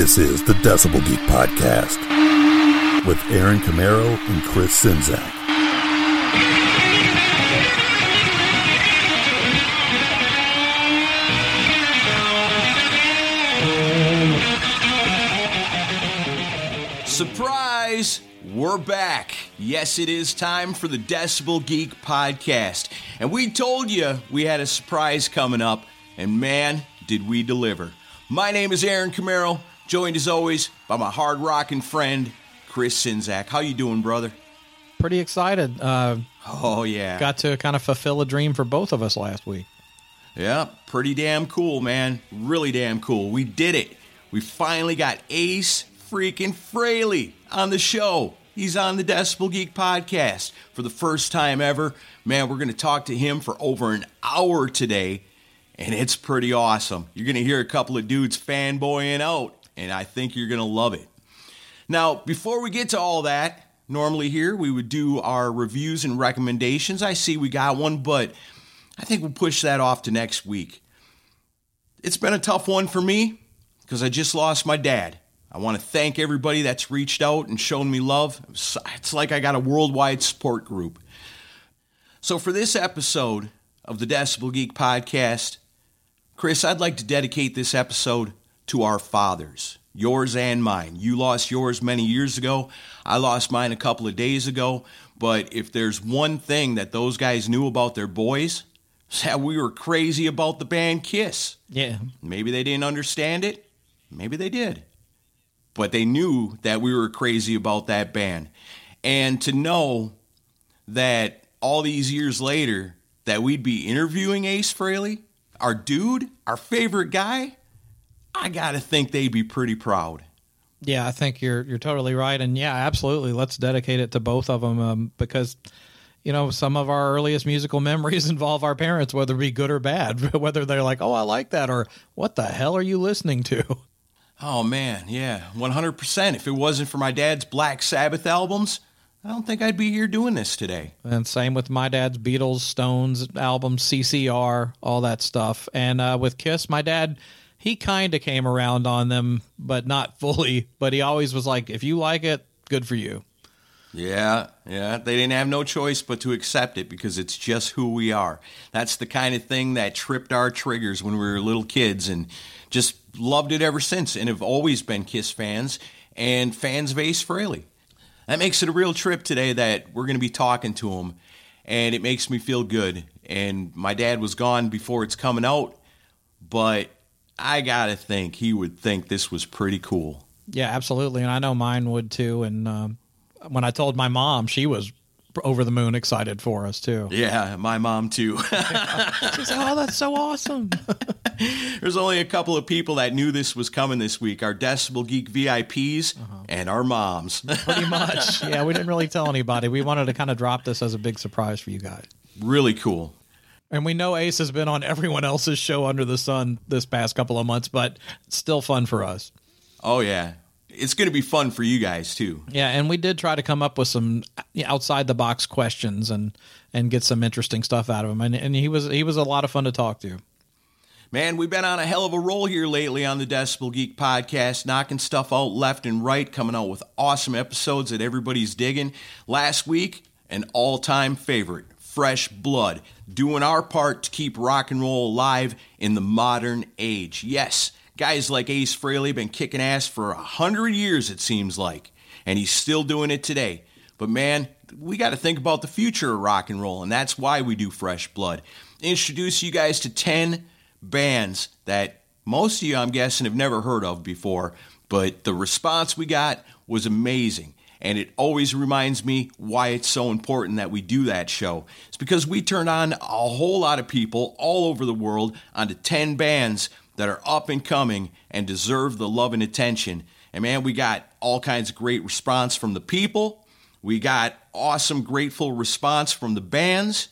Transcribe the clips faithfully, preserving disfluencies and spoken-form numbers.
This is the Decibel Geek Podcast with Aaron Camaro and Chris Czynszak. Surprise! We're back. Yes, it is time for the Decibel Geek Podcast. And we told you we had a surprise coming up, and man, did we deliver. My name is Aaron Camaro, joined as always by my hard-rocking friend, Chris Czynszak. How you doing, brother? Pretty excited. Uh, oh, yeah. Got to kind of fulfill a dream for both of us last week. Yeah, pretty damn cool, man. Really damn cool. We did it. We finally got Ace freaking Frehley on the show. He's on the Decibel Geek Podcast for the first time ever. Man, we're going to talk to him for over an hour today, and it's pretty awesome. You're going to hear a couple of dudes fanboying out, and I think you're going to love it. Now, before we get to all that, normally here we would do our reviews and recommendations. I see we got one, but I think we'll push that off to next week. It's been a tough one for me because I just lost my dad. I want to thank everybody that's reached out and shown me love. It's like I got a worldwide support group. So for this episode of the Decibel Geek Podcast, Chris, I'd like to dedicate this episode to our fathers, yours and mine. You lost yours many years ago. I lost mine a couple of days ago. But if there's one thing that those guys knew about their boys, it's that we were crazy about the band Kiss. Yeah. Maybe they didn't understand it. Maybe they did. But they knew that we were crazy about that band. And to know that all these years later that we'd be interviewing Ace Frehley, our dude, our favorite guy, I got to think they'd be pretty proud. Yeah, I think you're you're totally right. And yeah, absolutely. Let's dedicate it to both of them um, because, you know, some of our earliest musical memories involve our parents, whether it be good or bad, whether they're like, oh, I like that, or what the hell are you listening to? Oh, man, yeah, one hundred percent. If it wasn't for my dad's Black Sabbath albums, I don't think I'd be here doing this today. And same with my dad's Beatles, Stones albums, C C R, all that stuff. And uh, with Kiss, my dad, he kind of came around on them, but not fully. But he always was like, if you like it, good for you. Yeah, yeah, they didn't have no choice but to accept it because it's just who we are. That's the kind of thing that tripped our triggers when we were little kids and just loved it ever since and have always been Kiss fans and fans of Ace Frehley. That makes it a real trip today that we're going to be talking to him, and it makes me feel good. And my dad was gone before it's coming out, but I got to think he would think this was pretty cool. Yeah, absolutely, and I know mine would too, and um, when I told my mom, she was over the moon excited for us, too. Yeah, my mom, too. She said, oh, that's so awesome. There's only a couple of people that knew this was coming this week, our Decibel Geek V I Ps uh-huh. and our moms. Pretty much. Yeah, we didn't really tell anybody. We wanted to kind of drop this as a big surprise for you guys. Really cool. And we know Ace has been on everyone else's show under the sun this past couple of months, but it's still fun for us. Oh, yeah. It's going to be fun for you guys, too. Yeah, and we did try to come up with some outside-the-box questions and, and get some interesting stuff out of him. And, and he was he was a lot of fun to talk to. Man, we've been on a hell of a roll here lately on the Decibel Geek Podcast, knocking stuff out left and right, coming out with awesome episodes that everybody's digging. Last week, an all-time favorite, Fresh Blood, doing our part to keep rock and roll alive in the modern age. Yes, guys like Ace Frehley have been kicking ass for a hundred years, it seems like, and he's still doing it today. But man, we got to think about the future of rock and roll, and that's why we do Fresh Blood. Introduce you guys to ten bands that most of you, I'm guessing, have never heard of before, but the response we got was amazing. And it always reminds me why it's so important that we do that show. It's because we turn on a whole lot of people all over the world onto ten bands that are up and coming and deserve the love and attention. And man, we got all kinds of great response from the people. We got awesome, grateful response from the bands.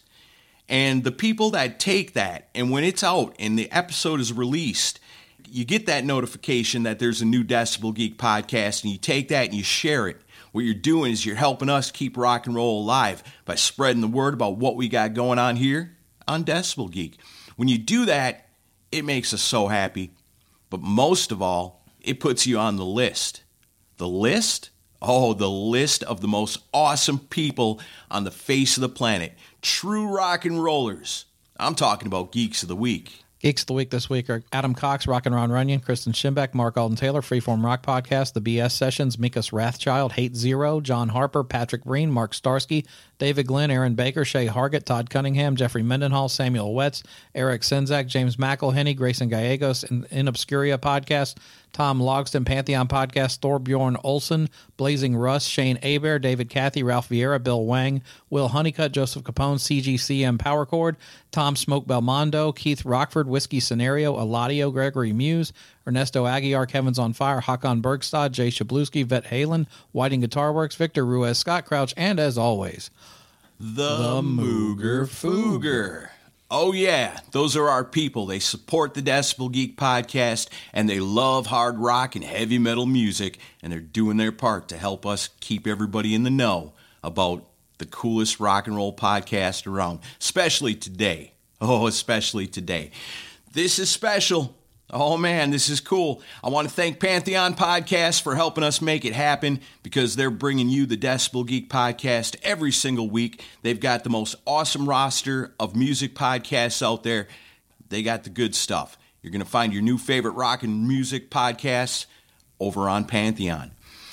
And the people that take that, and when it's out and the episode is released, you get that notification that there's a new Decibel Geek podcast, and you take that and you share it. What you're doing is you're helping us keep rock and roll alive by spreading the word about what we got going on here on Decibel Geek. When you do that, it makes us so happy. But most of all, it puts you on the list. The list? Oh, the list of the most awesome people on the face of the planet. True rock and rollers. I'm talking about Geeks of the Week. Geeks of the Week this week are Adam Cox, Rockin' Ron Runyon, Kristen Schimbeck, Mark Alden Taylor, Freeform Rock Podcast, The B S Sessions, Mikas Rathchild, Hate Zero, John Harper, Patrick Breen, Mark Starsky, David Glenn, Aaron Baker, Shay Hargett, Todd Cunningham, Jeffrey Mendenhall, Samuel Wetz, Eric Senzak, James McElhenney, Grayson Gallegos, In, In Obscuria Podcast, Tom Logston, Pantheon Podcast, Thorbjorn Olson, Blazing Russ, Shane Aber, David Cathy, Ralph Vieira, Bill Wang, Will Honeycutt, Joseph Capone, C G C M Power Chord, Tom Smoke Belmondo, Keith Rockford, Whiskey Scenario, Eladio, Gregory Muse, Ernesto Aguiar, Kevin's on Fire, Hakan Bergstad, Jay Shabluski, Vet Halen, Whiting Guitar Works, Victor Ruiz, Scott Crouch, and as always, The, the Mooger Fooger. Oh, yeah, those are our people. They support the Decibel Geek podcast, and they love hard rock and heavy metal music, and they're doing their part to help us keep everybody in the know about the coolest rock and roll podcast around, especially today. Oh, especially today. This is special. Oh, man, this is cool. I want to thank Pantheon Podcast for helping us make it happen because they're bringing you the Decibel Geek podcast every single week. They've got the most awesome roster of music podcasts out there. They got the good stuff. You're going to find your new favorite rock and music podcasts over on Pantheon.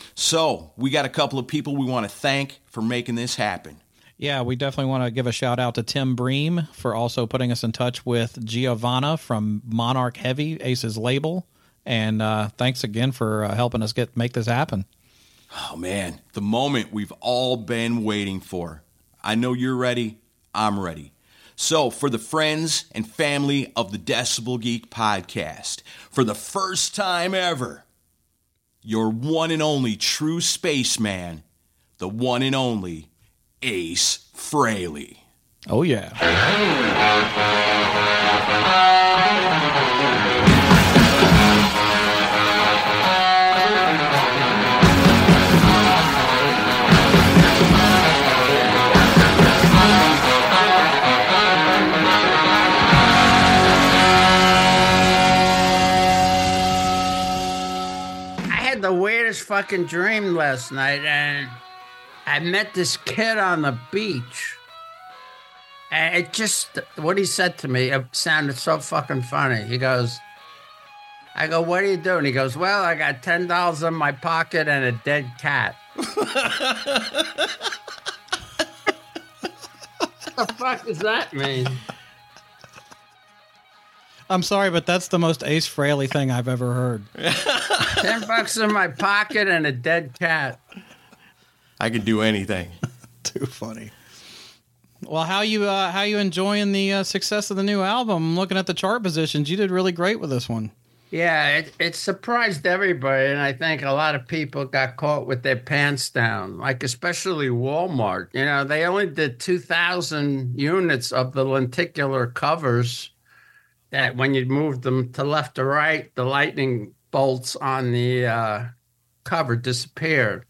So we got a couple of people we want to thank for making this happen. Yeah, we definitely want to give a shout out to Tim Bream for also putting us in touch with Giovanna from Monarch Heavy, Ace's label. And uh, thanks again for uh, helping us get make this happen. Oh, man, the moment we've all been waiting for. I know you're ready. I'm ready. So for the friends and family of the Decibel Geek podcast, for the first time ever, your one and only true spaceman, the one and only Ace Frehley. Oh, yeah. I had the weirdest fucking dream last night, and I met this kid on the beach, and it just, what he said to me, it sounded so fucking funny. He goes, I go, what are you doing? He goes, well, I got ten dollars in my pocket and a dead cat. What the fuck does that mean? I'm sorry, but that's the most Ace Frehley thing I've ever heard. ten bucks in my pocket and a dead cat. I could do anything. Too funny. Well, how you uh, how you enjoying the uh, success of the new album? I'm looking at the chart positions. You did really great with this one. Yeah, it, it surprised everybody, and I think a lot of people got caught with their pants down, like especially Walmart. You know, they only did two thousand units of the lenticular covers that when you moved them to left to right, the lightning bolts on the uh, cover disappeared.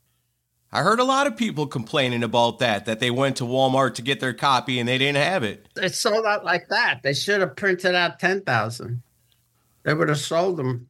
I heard a lot of people complaining about that, that they went to Walmart to get their copy and they didn't have it. It sold out like that. They should have printed out ten thousand. They would have sold them.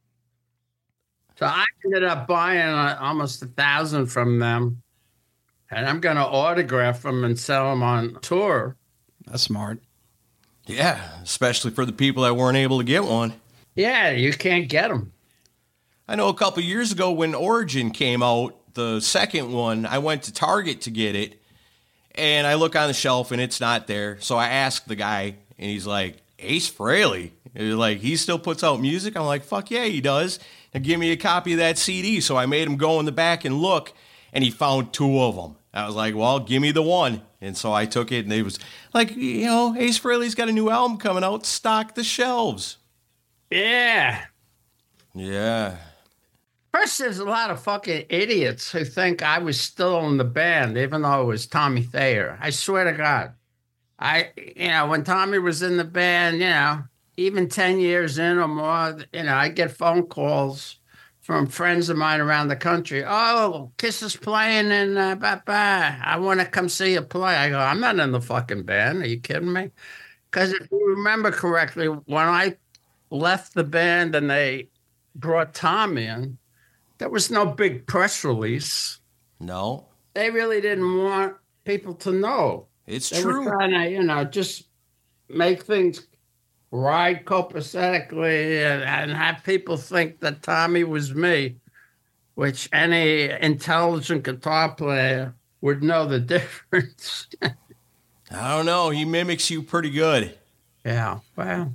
So I ended up buying uh, almost a thousand from them, and I'm going to autograph them and sell them on tour. That's smart. Yeah, especially for the people that weren't able to get one. Yeah, you can't get them. I know a couple years ago when Origin came out, the second one, I went to Target to get it, and I look on the shelf and it's not there. So I asked the guy, and he's like, Ace Frehley? Like, he still puts out music? I'm like, fuck yeah, he does. Now give me a copy of that C D. So I made him go in the back and look, and he found two of them. I was like, well, give me the one. And so I took it, and it was like, you know, Ace Frehley's got a new album coming out. Stock the shelves. Yeah. Yeah. First, there's a lot of fucking idiots who think I was still in the band, even though it was Tommy Thayer. I swear to God. I, you know, when Tommy was in the band, you know, even ten years in or more, you know, I get phone calls from friends of mine around the country. Oh, Kiss is playing and uh, bye bye. I want to come see you play. I go, I'm not in the fucking band. Are you kidding me? Because if you remember correctly, when I left the band and they brought Tommy in, there was no big press release. No. They really didn't want people to know. It's they true. They were trying to, you know, just make things ride copacetically and, and have people think that Tommy was me, which any intelligent guitar player would know the difference. I don't know. He mimics you pretty good. Yeah. Well.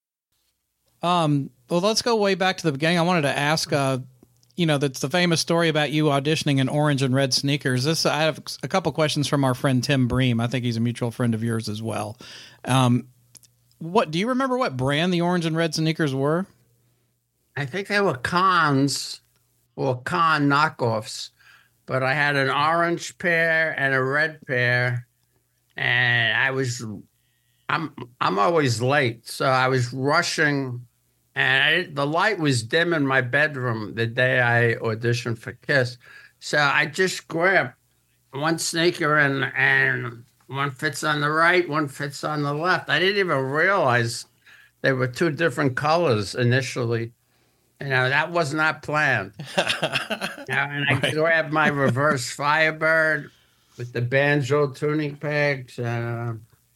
Um, well, let's go way back to the beginning. I wanted to ask, uh, you know, that's the famous story about you auditioning in orange and red sneakers. This, I have a couple questions from our friend Tim Bream. I think he's a mutual friend of yours as well. Um, what do you remember? What brand the orange and red sneakers were? I think they were Cons or Con knockoffs, but I had an orange pair and a red pair, and I was, I'm, I'm always late, so I was rushing. And I, the light was dim in my bedroom the day I auditioned for Kiss. So I just grabbed one sneaker and and one fits on the right, one fits on the left. I didn't even realize they were two different colors initially. You know, that was not planned. You know, and I right. grabbed my reverse Firebird with the banjo tuning pegs. And uh,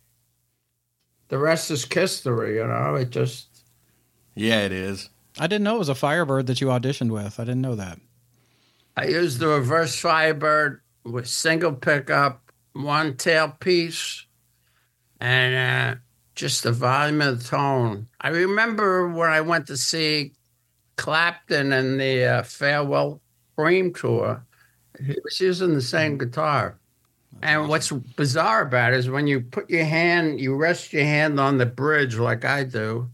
the rest is history, you know. It just... Yeah, it is. I didn't know it was a Firebird that you auditioned with. I didn't know that. I used the reverse Firebird with single pickup, one tailpiece, and uh, just the volume of the tone. I remember when I went to see Clapton in the uh, Farewell Cream tour, he was using the same guitar. That's and awesome. What's bizarre about it is when you put your hand, you rest your hand on the bridge like I do,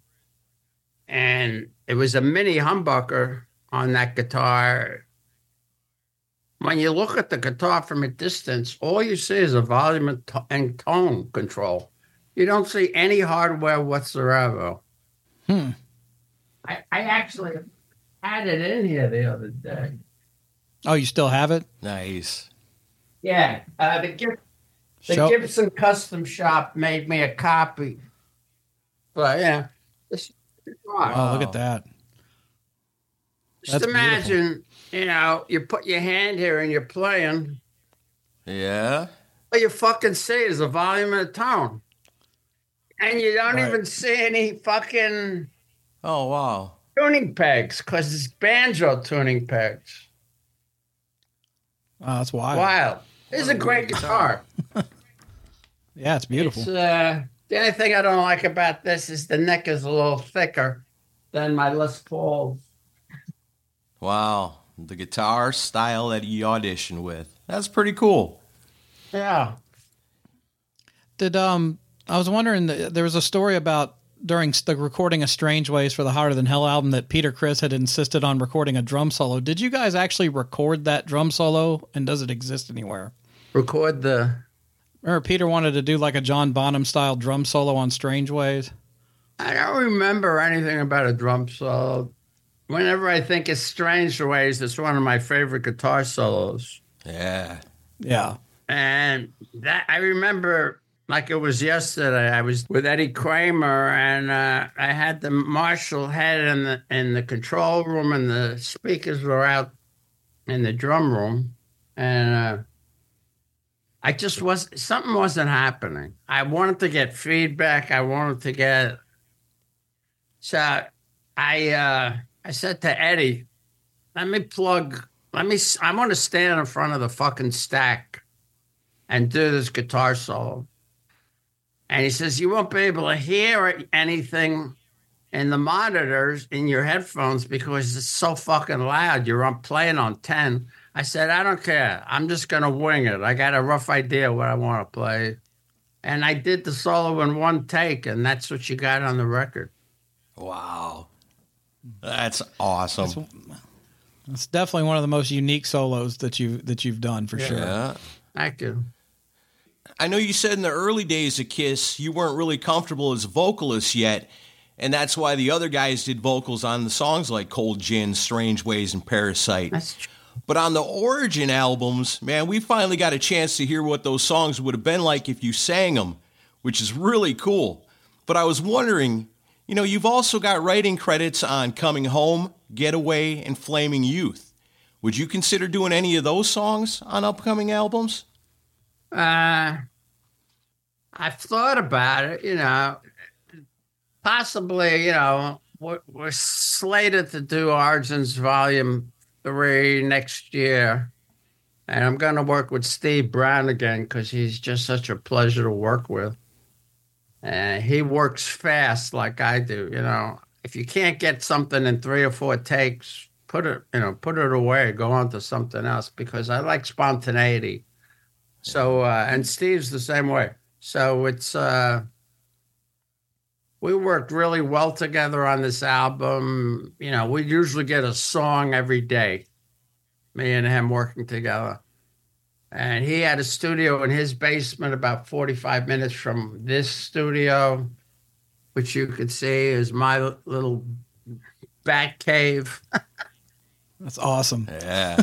and it was a mini humbucker on that guitar. When you look at the guitar from a distance, all you see is a volume and, to- and tone control. You don't see any hardware whatsoever. Hmm. I, I actually had it in here the other day. Oh, you still have it? Nice. Yeah. Uh, the Gib- the Show- Gibson Custom Shop made me a copy. But, yeah. This, wow. Oh, look at that. Just That's imagine, beautiful. You know, you put your hand here and you're playing. Yeah. All you fucking see is the volume and the tone. And you don't Right. even see any fucking Oh, wow. tuning pegs because it's banjo tuning pegs. Oh, that's wild. Wild. This is a great guitar. Yeah, it's beautiful. It's, uh, the only thing I don't like about this is the neck is a little thicker than my Les Paul. Wow. The guitar style that you auditioned with. That's pretty cool. Yeah. Did um I was wondering, there was a story about during the recording of Strange Ways for the Hotter Than Hell album that Peter Criss had insisted on recording a drum solo. Did you guys actually record that drum solo, and does it exist anywhere? Record the... Remember Peter wanted to do like a John Bonham style drum solo on Strange Ways? I don't remember anything about a drum solo. Whenever I think of Strange Ways, it's one of my favorite guitar solos. Yeah. Yeah. And that I remember like it was yesterday. I was with Eddie Kramer, and uh, I had the Marshall head in the in the control room, and the speakers were out in the drum room, and uh, I just was something wasn't happening. I wanted to get feedback. I wanted to get so I. Uh, I said to Eddie, let me plug, let me, I want to stand in front of the fucking stack and do this guitar solo. And he says, you won't be able to hear anything in the monitors in your headphones because it's so fucking loud. You're on playing on ten. I said, I don't care. I'm just going to wing it. I got a rough idea what I want to play. And I did the solo in one take, and that's what you got on the record. Wow. That's awesome. That's, that's definitely one of the most unique solos that you that you've done for yeah. sure. Yeah. Thank you. I know you said in the early days of Kiss you weren't really comfortable as a vocalist yet, and that's why the other guys did vocals on the songs like Cold Gin, Strange Ways, and Parasite. That's true. But on the Origin albums, man, we finally got a chance to hear what those songs would have been like if you sang them, which is really cool. But I was wondering, you know, you've also got writing credits on Coming Home Getaway, and Flaming Youth. Would you consider doing any of those songs on upcoming albums? Uh, I've thought about it, you know, possibly, you know, we're, we're slated to do Origins Volume three next year. And I'm going to work with Steve Brown again because he's just such a pleasure to work with. And he works fast like I do, you know. If you can't get something in three or four takes, put it, you know, put it away, go on to something else because I like spontaneity. So, uh, and Steve's the same way. So it's, uh, we worked really well together on this album. You know, we usually get a song every day, me and him working together. And he had a studio in his basement about forty-five minutes from this studio, which you could see is my little bat cave. That's awesome. Yeah.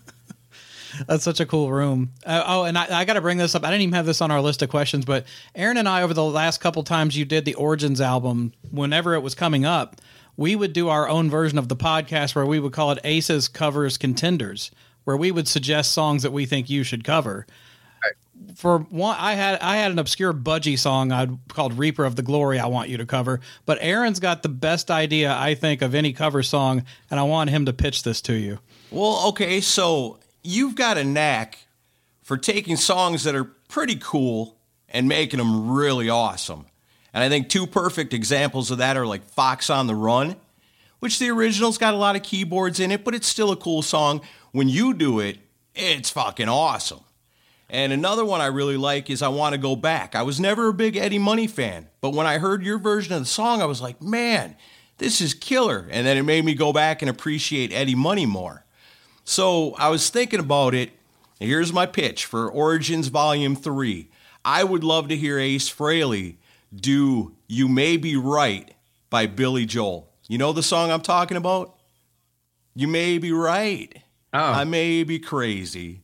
That's such a cool room. Uh, oh, and I, I got to bring this up. I didn't even have this on our list of questions, but Aaron and I, over the last couple times you did the Origins album, whenever it was coming up, we would do our own version of the podcast where we would call it Aces Covers Contenders, where we would suggest songs that we think you should cover. Right. For one, I had I had an obscure Budgie song I'd called Reaper of the Glory I want you to cover, but Aaron's got the best idea, I think, of any cover song, and I want him to pitch this to you. Well, okay, so you've got a knack for taking songs that are pretty cool and making them really awesome. And I think two perfect examples of that are like Fox on the Run, which the original's got a lot of keyboards in it, but it's still a cool song. When you do it, it's fucking awesome. And another one I really like is I Want to Go Back. I was never a big Eddie Money fan, but when I heard your version of the song, I was like, man, this is killer. And then it made me go back and appreciate Eddie Money more. So I was thinking about it. Here's my pitch for Origins Volume three. I would love to hear Ace Frehley do You May Be Right by Billy Joel. You know the song I'm talking about? You may be right. Oh. I may be crazy.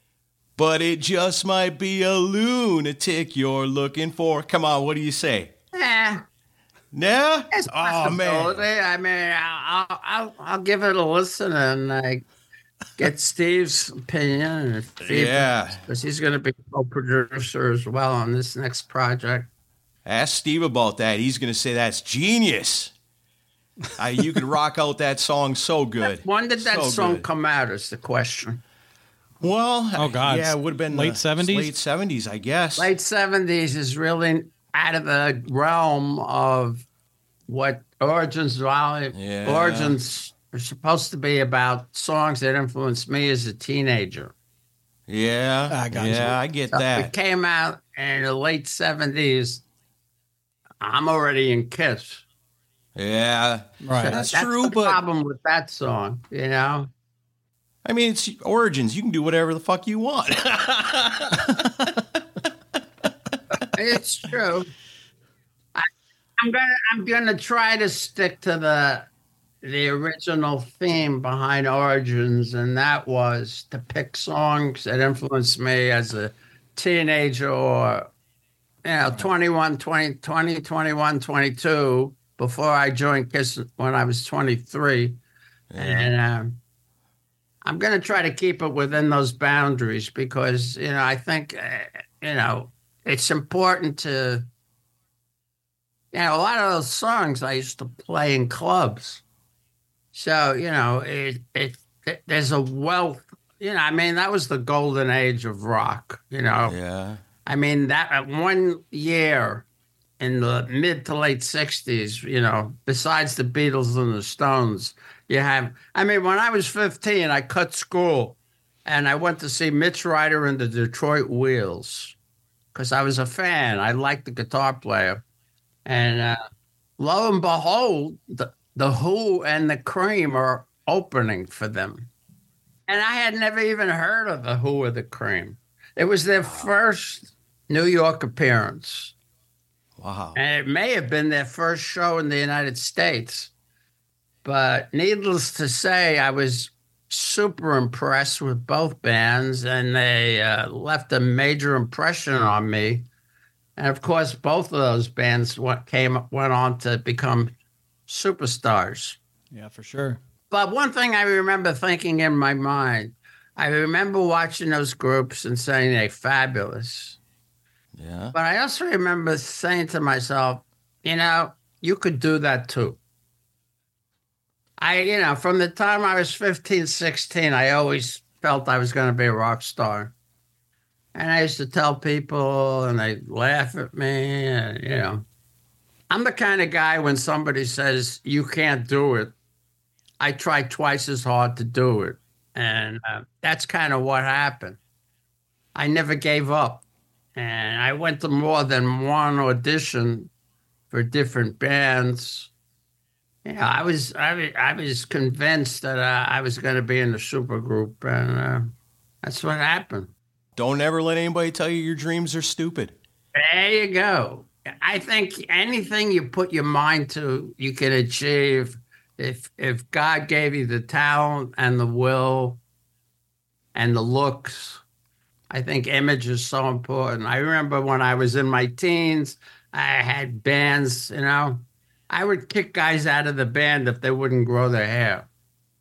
But it just might be a lunatic you're looking for. Come on, what do you say? Yeah. Yeah? It's Oh, man. I mean, I'll, I'll, I'll give it a listen and I get Steve's opinion. Yeah. Because he's going to be co-producer as well on this next project. Ask Steve about that. He's going to say that's genius. I, you could rock out that song so good. When did that So song good. come out is the question. Well, Oh, God. yeah, it would have been Late the seventies? Late seventies, I guess. Late seventies is really out of the realm of what Origins Volume. Yeah. Origins are supposed to be about songs that influenced me as a teenager. Yeah, I got yeah, you. I get So that. it came out in the late seventies. I'm already in Kiss. Yeah, Right. That's, That's true, the but problem with that song, you know. I mean, it's Origins. You can do whatever the fuck you want. It's true. I, I'm gonna I'm gonna try to stick to the the original theme behind Origins, and that was to pick songs that influenced me as a teenager or you know twenty-one, twenty, twenty, twenty-one, twenty-two before I joined Kiss when I was twenty-three. And um, I'm going to try to keep it within those boundaries because, you know, I think, uh, you know, it's important to, you know, a lot of those songs I used to play in clubs. So, you know, it, it, it there's a wealth, you know, I mean, that was the golden age of rock, you know. Yeah, I mean, that one year in the mid to late sixties, you know, besides the Beatles and the Stones, you have, I mean, when I was fifteen, I cut school and I went to see Mitch Ryder and the Detroit Wheels because I was a fan. I liked the guitar player. And uh, lo and behold, the, the Who and the Cream are opening for them. And I had never even heard of the Who or the Cream. It was their first New York appearance. wow. And it may have been their first show in the United States. But needless to say, I was super impressed with both bands, and they uh, left a major impression on me. And of course, both of those bands went, came went on to become superstars. Yeah, for sure. But one thing I remember thinking in my mind, I remember watching those groups and saying they're fabulous. Yeah. But I also remember saying to myself, you know, you could do that too. I, you know, from the time I was fifteen, sixteen, I always felt I was going to be a rock star. And I used to tell people, and they laugh at me, and, you know. I'm the kind of guy when somebody says, you can't do it, I try twice as hard to do it. And uh, that's kind of what happened. I never gave up. And I went to more than one audition for different bands. Yeah, I was I was, I was convinced that uh, I was going to be in the supergroup, and uh, that's what happened. Don't ever let anybody tell you your dreams are stupid. There you go. I think anything you put your mind to, you can achieve. If if God gave you the talent and the will and the looks, I think image is so important. I remember when I was in my teens, I had bands, you know. I would kick guys out of the band if they wouldn't grow their hair.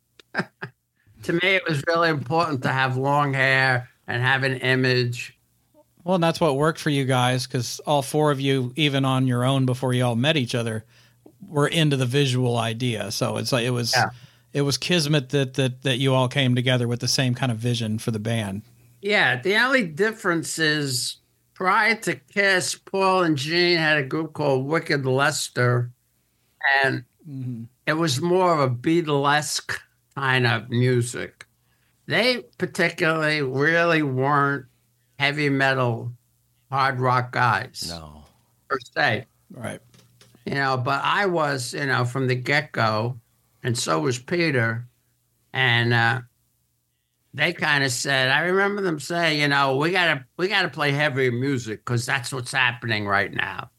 To me, it was really important to have long hair and have an image. Well, and that's what worked for you guys, because all four of you, even on your own before you all met each other, were into the visual idea. So it's like it was yeah. it was kismet that that that you all came together with the same kind of vision for the band. Yeah, the only difference is prior to Kiss, Paul and Gene had a group called Wicked Lester, and mm-hmm. it was more of a Beatlesque kind of music. They particularly really weren't heavy metal, hard rock guys. No. Per se. Right. You know, but I was, you know, from the get-go, and so was Peter. And uh, they kind of said, I remember them saying, you know, we gotta we gotta play heavy music because that's what's happening right now.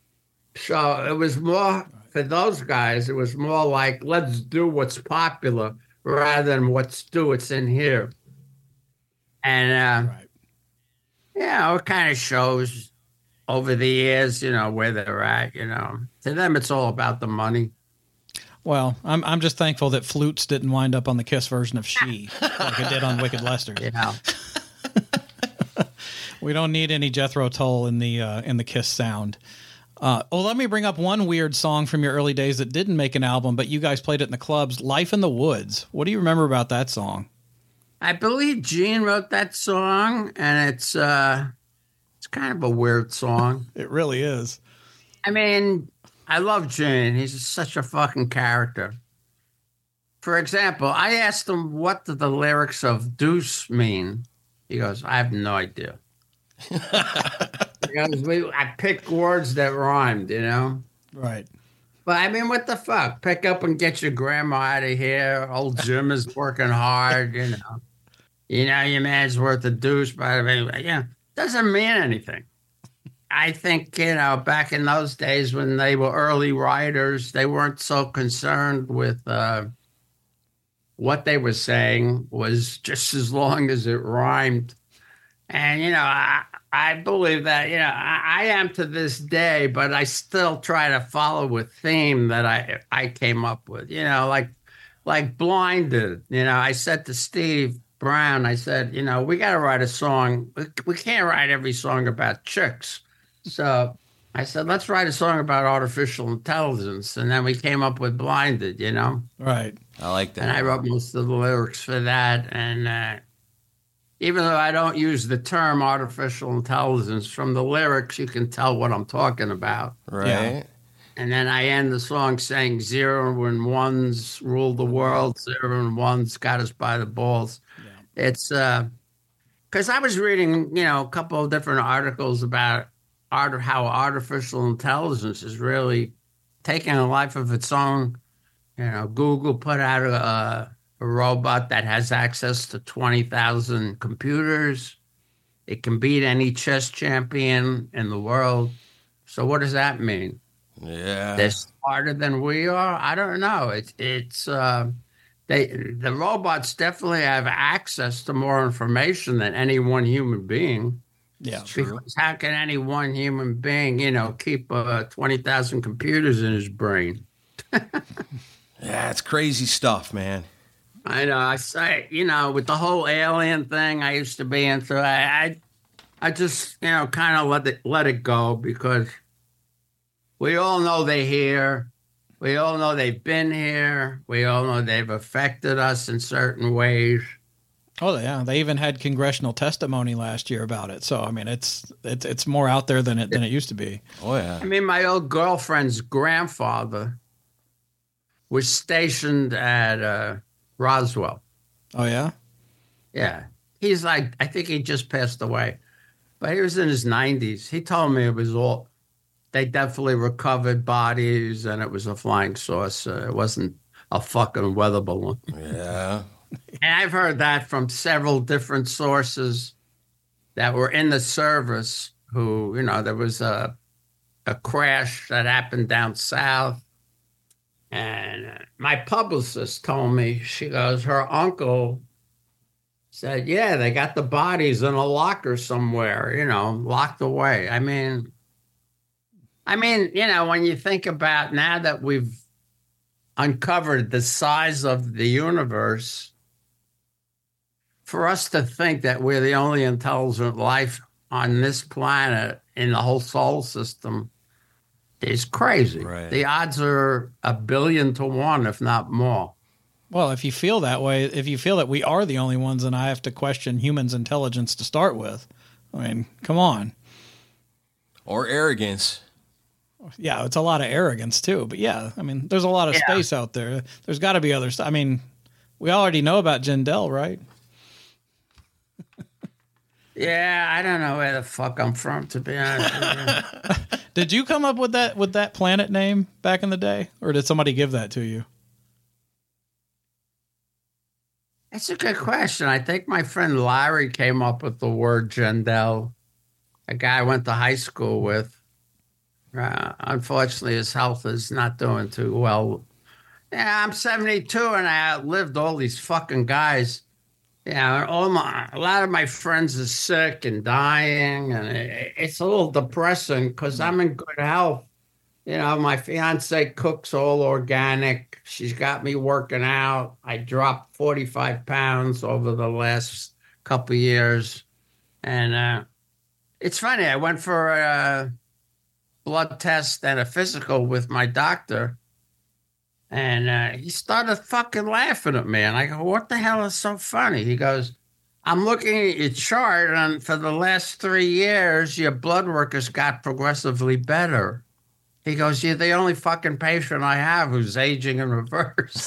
So it was more, for those guys, it was more like, let's do what's popular rather than let's do what's in here. And, uh, right. you know, it kind of shows over the years, you know, where they're at, you know. To them, it's all about the money. Well, I'm I'm just thankful that Flutes didn't wind up on the Kiss version of She, like it did on Wicked Lester. Yeah. We don't need any Jethro Tull in the uh, in the Kiss sound. Uh, oh, let me bring up one weird song from your early days that didn't make an album, but you guys played it in the clubs, Life in the Woods. What do you remember about that song? I believe Gene wrote that song, and it's uh, it's kind of a weird song. It really is. I mean, I love Gene. He's such a fucking character. For example, I asked him what do the lyrics of Deuce mean. He goes, I have no idea. Because we, I picked words that rhymed, you know? Right. But I mean, what the fuck? Pick up and get your grandma out of here. Old Jim is working hard, you know. You know, your man's worth a deuce, but I mean, yeah, doesn't mean anything. I think, you know, back in those days when they were early writers, they weren't so concerned with uh, what they were saying was just as long as it rhymed. And, you know, I, I believe that, you know, I, I am to this day, but I still try to follow a theme that I I came up with, you know, like like Blinded. You know, I said to Steve Brown, I said, you know, we got to write a song. We, we can't write every song about chicks. So I said, let's write a song about artificial intelligence. And then we came up with Blinded, you know? Right. I like that. And I wrote most of the lyrics for that. And uh, even though I don't use the term artificial intelligence, from the lyrics, you can tell what I'm talking about. Right. Yeah. And then I end the song saying zero and ones rule the world, zero and ones got us by the balls. Yeah. It's because uh, I was reading, you know, a couple of different articles about art, how artificial intelligence is really taking a life of its own. You know, Google put out a, a robot that has access to twenty thousand computers. It can beat any chess champion in the world. So what does that mean? Yeah. They're smarter than we are? I don't know. It's, it's, uh, they, the robots definitely have access to more information than any one human being. Yeah, because how can any one human being, you know, keep uh, twenty thousand computers in his brain? Yeah, it's crazy stuff, man. I know. I say, you know, with the whole alien thing, I used to be into. I, I, I just, you know, kind of let it let it go because we all know they're here. We all know they've been here. We all know they've affected us in certain ways. Oh yeah, they even had congressional testimony last year about it. So I mean, it's it's it's more out there than it than it used to be. Oh yeah. I mean, my old girlfriend's grandfather was stationed at uh, Roswell. Oh yeah, yeah. He's like, I think he just passed away, but he was in his nineties. He told me it was all. They definitely recovered bodies, and it was a flying saucer. It wasn't a fucking weather balloon. Yeah. And I've heard that from several different sources that were in the service who, you know, there was a a crash that happened down south. And my publicist told me, she goes, her uncle said, yeah, they got the bodies in a locker somewhere, you know, locked away. I mean, I mean, you know, when you think about now that we've uncovered the size of the universe, for us to think that we're the only intelligent life on this planet in the whole solar system is crazy. Right. The odds are a billion to one, if not more. Well, if you feel that way, if you feel that we are the only ones, then I have to question humans' intelligence to start with. I mean, come on. Or arrogance. Yeah, it's a lot of arrogance too. But yeah, I mean, there's a lot of Yeah. space out there. There's got to be other stuff. I mean, we already know about Jindal, right? Yeah, I don't know where the fuck I'm from, to be honest with you. Did you come up with that with that planet name back in the day, or did somebody give that to you? That's a good question. I think my friend Larry came up with the word Jindal, a guy I went to high school with. Uh, unfortunately, his health is not doing too well. Yeah, I'm seventy-two and I outlived all these fucking guys. Yeah, all my a lot of my friends are sick and dying, and it, it's a little depressing because I'm in good health. You know, my fiance cooks all organic. She's got me working out. I dropped forty-five pounds over the last couple of years, and uh, it's funny. I went for a blood test and a physical with my doctor. And uh, he started fucking laughing at me. And I go, what the hell is so funny? He goes, I'm looking at your chart, and for the last three years, your blood work has got progressively better. He goes, you're the only fucking patient I have who's aging in reverse.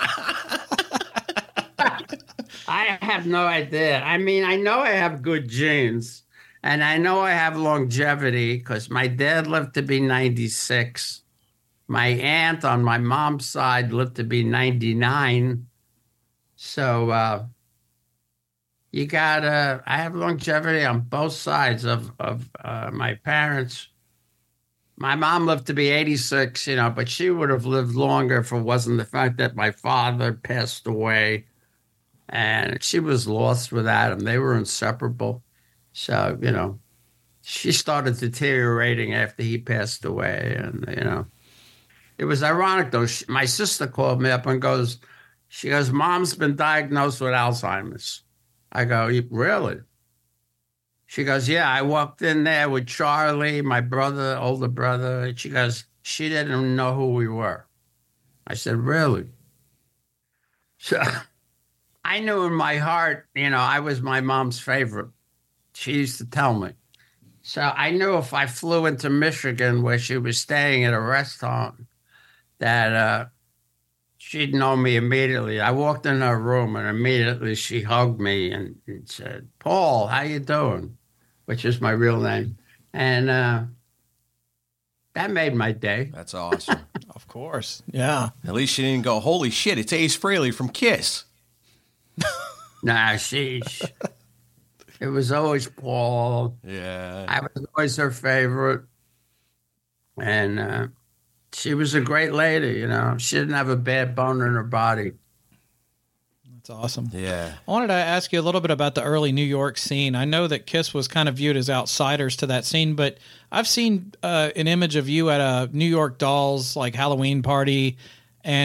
I have no idea. I mean, I know I have good genes, and I know I have longevity because my dad lived to be ninety-six. My aunt on my mom's side lived to be ninety-nine. So uh, you got, uh, I have longevity on both sides of, of uh, my parents. My mom lived to be eighty-six, you know, but she would have lived longer if it wasn't the fact that my father passed away. And she was lost without him. They were inseparable. So, you know, she started deteriorating after he passed away. And, you know. It was ironic, though. She, my sister called me up and goes, she goes, Mom's been diagnosed with Alzheimer's. I go, really? She goes, yeah, I walked in there with Charlie, my brother, older brother. And she goes, she didn't know who we were. I said, really? So I knew in my heart, you know, I was my mom's favorite. She used to tell me. So I knew if I flew into Michigan where she was staying at a restaurant, that uh, she'd know me immediately. I walked in her room and immediately she hugged me and, and said, Paul, how you doing? Which is my real name. And uh, that made my day. That's awesome. Of course. Yeah. At least she didn't go, holy shit, it's Ace Frehley from Kiss. Nah, she, she, it was always Paul. Yeah. I was always her favorite. And uh, she was a great lady, you know. She didn't have a bad bone in her body. That's awesome. Yeah. I wanted to ask you a little bit about the early New York scene. I know that Kiss was kind of viewed as outsiders to that scene, but I've seen uh, an image of you at a New York Dolls like Halloween party, and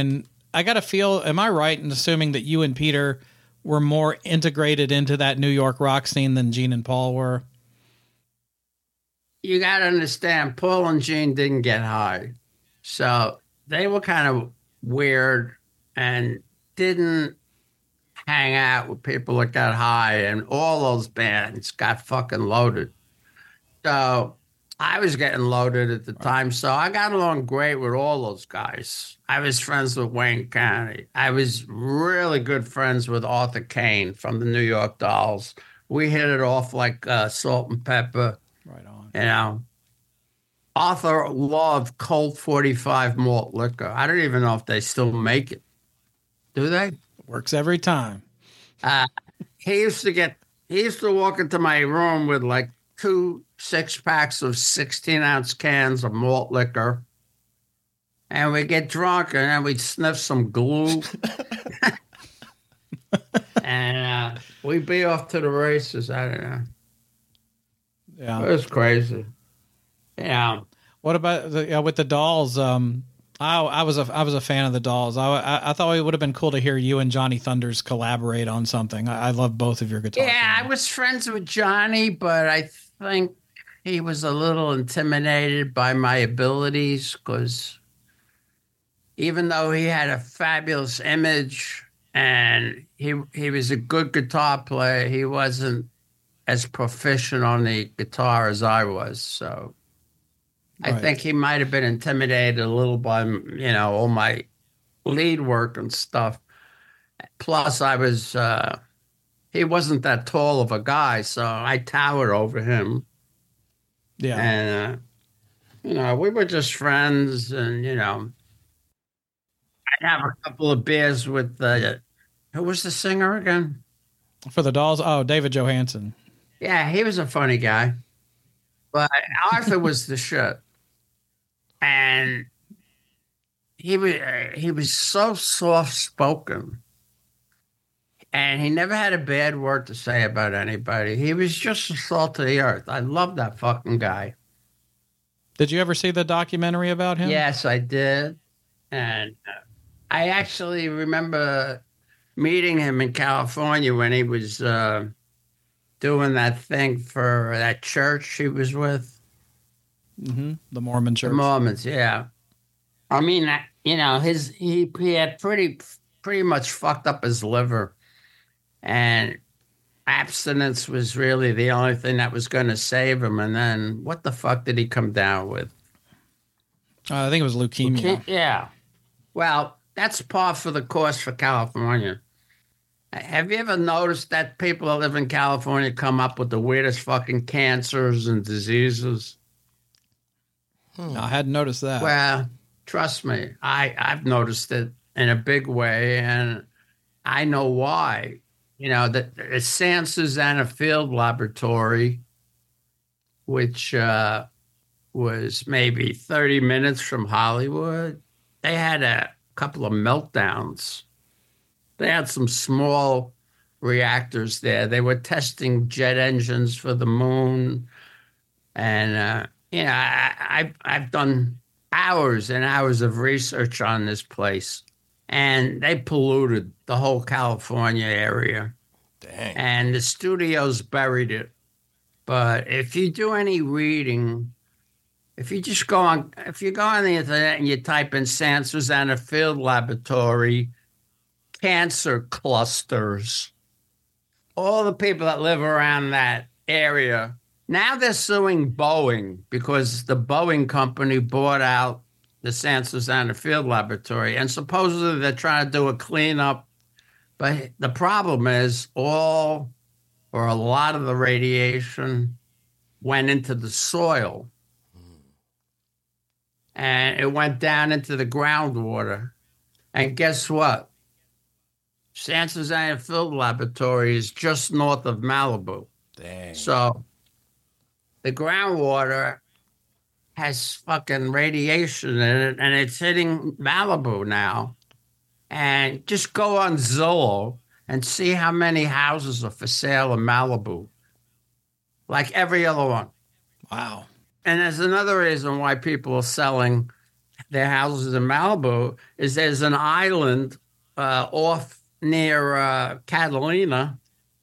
I got to feel, am I right in assuming that you and Peter were more integrated into that New York rock scene than Gene and Paul were? You got to understand, Paul and Gene didn't get high. So they were kind of weird and didn't hang out with people that got high, and all those bands got fucking loaded. So I was getting loaded at the time, so I got along great with all those guys. I was friends with Wayne County. I was really good friends with Arthur Kane from the New York Dolls. We hit it off like uh, salt and pepper. Right on. You know, Arthur loved Colt forty-five malt liquor. I don't even know if they still make it. Do they? Works every time. Uh, he used to get, he used to walk into my room with like two six packs of sixteen ounce cans of malt liquor. And we'd get drunk and then we'd sniff some glue. and uh, we'd be off to the races. I don't know. Yeah. It was crazy. Yeah. What about the, uh, with the Dolls? Um, I, I was a I was a fan of the Dolls. I, I, I thought it would have been cool to hear you and Johnny Thunders collaborate on something. I, I love both of your guitars. Yeah, I was friends with Johnny, but I think he was a little intimidated by my abilities because even though he had a fabulous image and he he was a good guitar player, he wasn't as proficient on the guitar as I was. So I Right. think he might have been intimidated a little by, you know, all my lead work and stuff. Plus, I was, uh, he wasn't that tall of a guy, so I towered over him. Yeah. And, uh, you know, we were just friends, and, you know, I'd have a couple of beers with, uh, who was the singer again? For the Dolls, oh, David Johansen. Yeah, he was a funny guy. But Arthur was the shit. And he was he was so soft spoken, and he never had a bad word to say about anybody. He was just the salt of the earth. I love that fucking guy. Did you ever see the documentary about him? Yes, I did, and uh, I actually remember meeting him in California when he was uh, doing that thing for that church he was with. Mm-hmm. The Mormon Church. The Mormons, yeah. I mean, you know, his he he had pretty pretty much fucked up his liver, and abstinence was really the only thing that was going to save him. And then, what the fuck did he come down with? Uh, I think it was leukemia. Yeah. Well, that's par for the course for California. Have you ever noticed that people that live in California come up with the weirdest fucking cancers and diseases? I hadn't noticed that. Well, trust me, I, I've noticed it in a big way, and I know why. You know, the, the San Susanna Field Laboratory, which uh, was maybe thirty minutes from Hollywood, they had a couple of meltdowns. They had some small reactors there. They were testing jet engines for the moon, and uh, you know, I, I've I've done hours and hours of research on this place, and they polluted the whole California area. Dang. And the studios buried it. But if you do any reading, if you just go on, if you go on the internet and you type in San Susanna Field Laboratory, cancer clusters, all the people that live around that area. Now they're suing Boeing because the Boeing company bought out the San Susanna Field Laboratory, and supposedly they're trying to do a cleanup. But the problem is all or a lot of the radiation went into the soil, and it went down into the groundwater. And guess what? San Susanna Field Laboratory is just north of Malibu. Dang. So the groundwater has fucking radiation in it, and it's hitting Malibu now. And just go on Zillow and see how many houses are for sale in Malibu. Like every other one. Wow. And there's another reason why people are selling their houses in Malibu is there's an island uh, off near uh, Catalina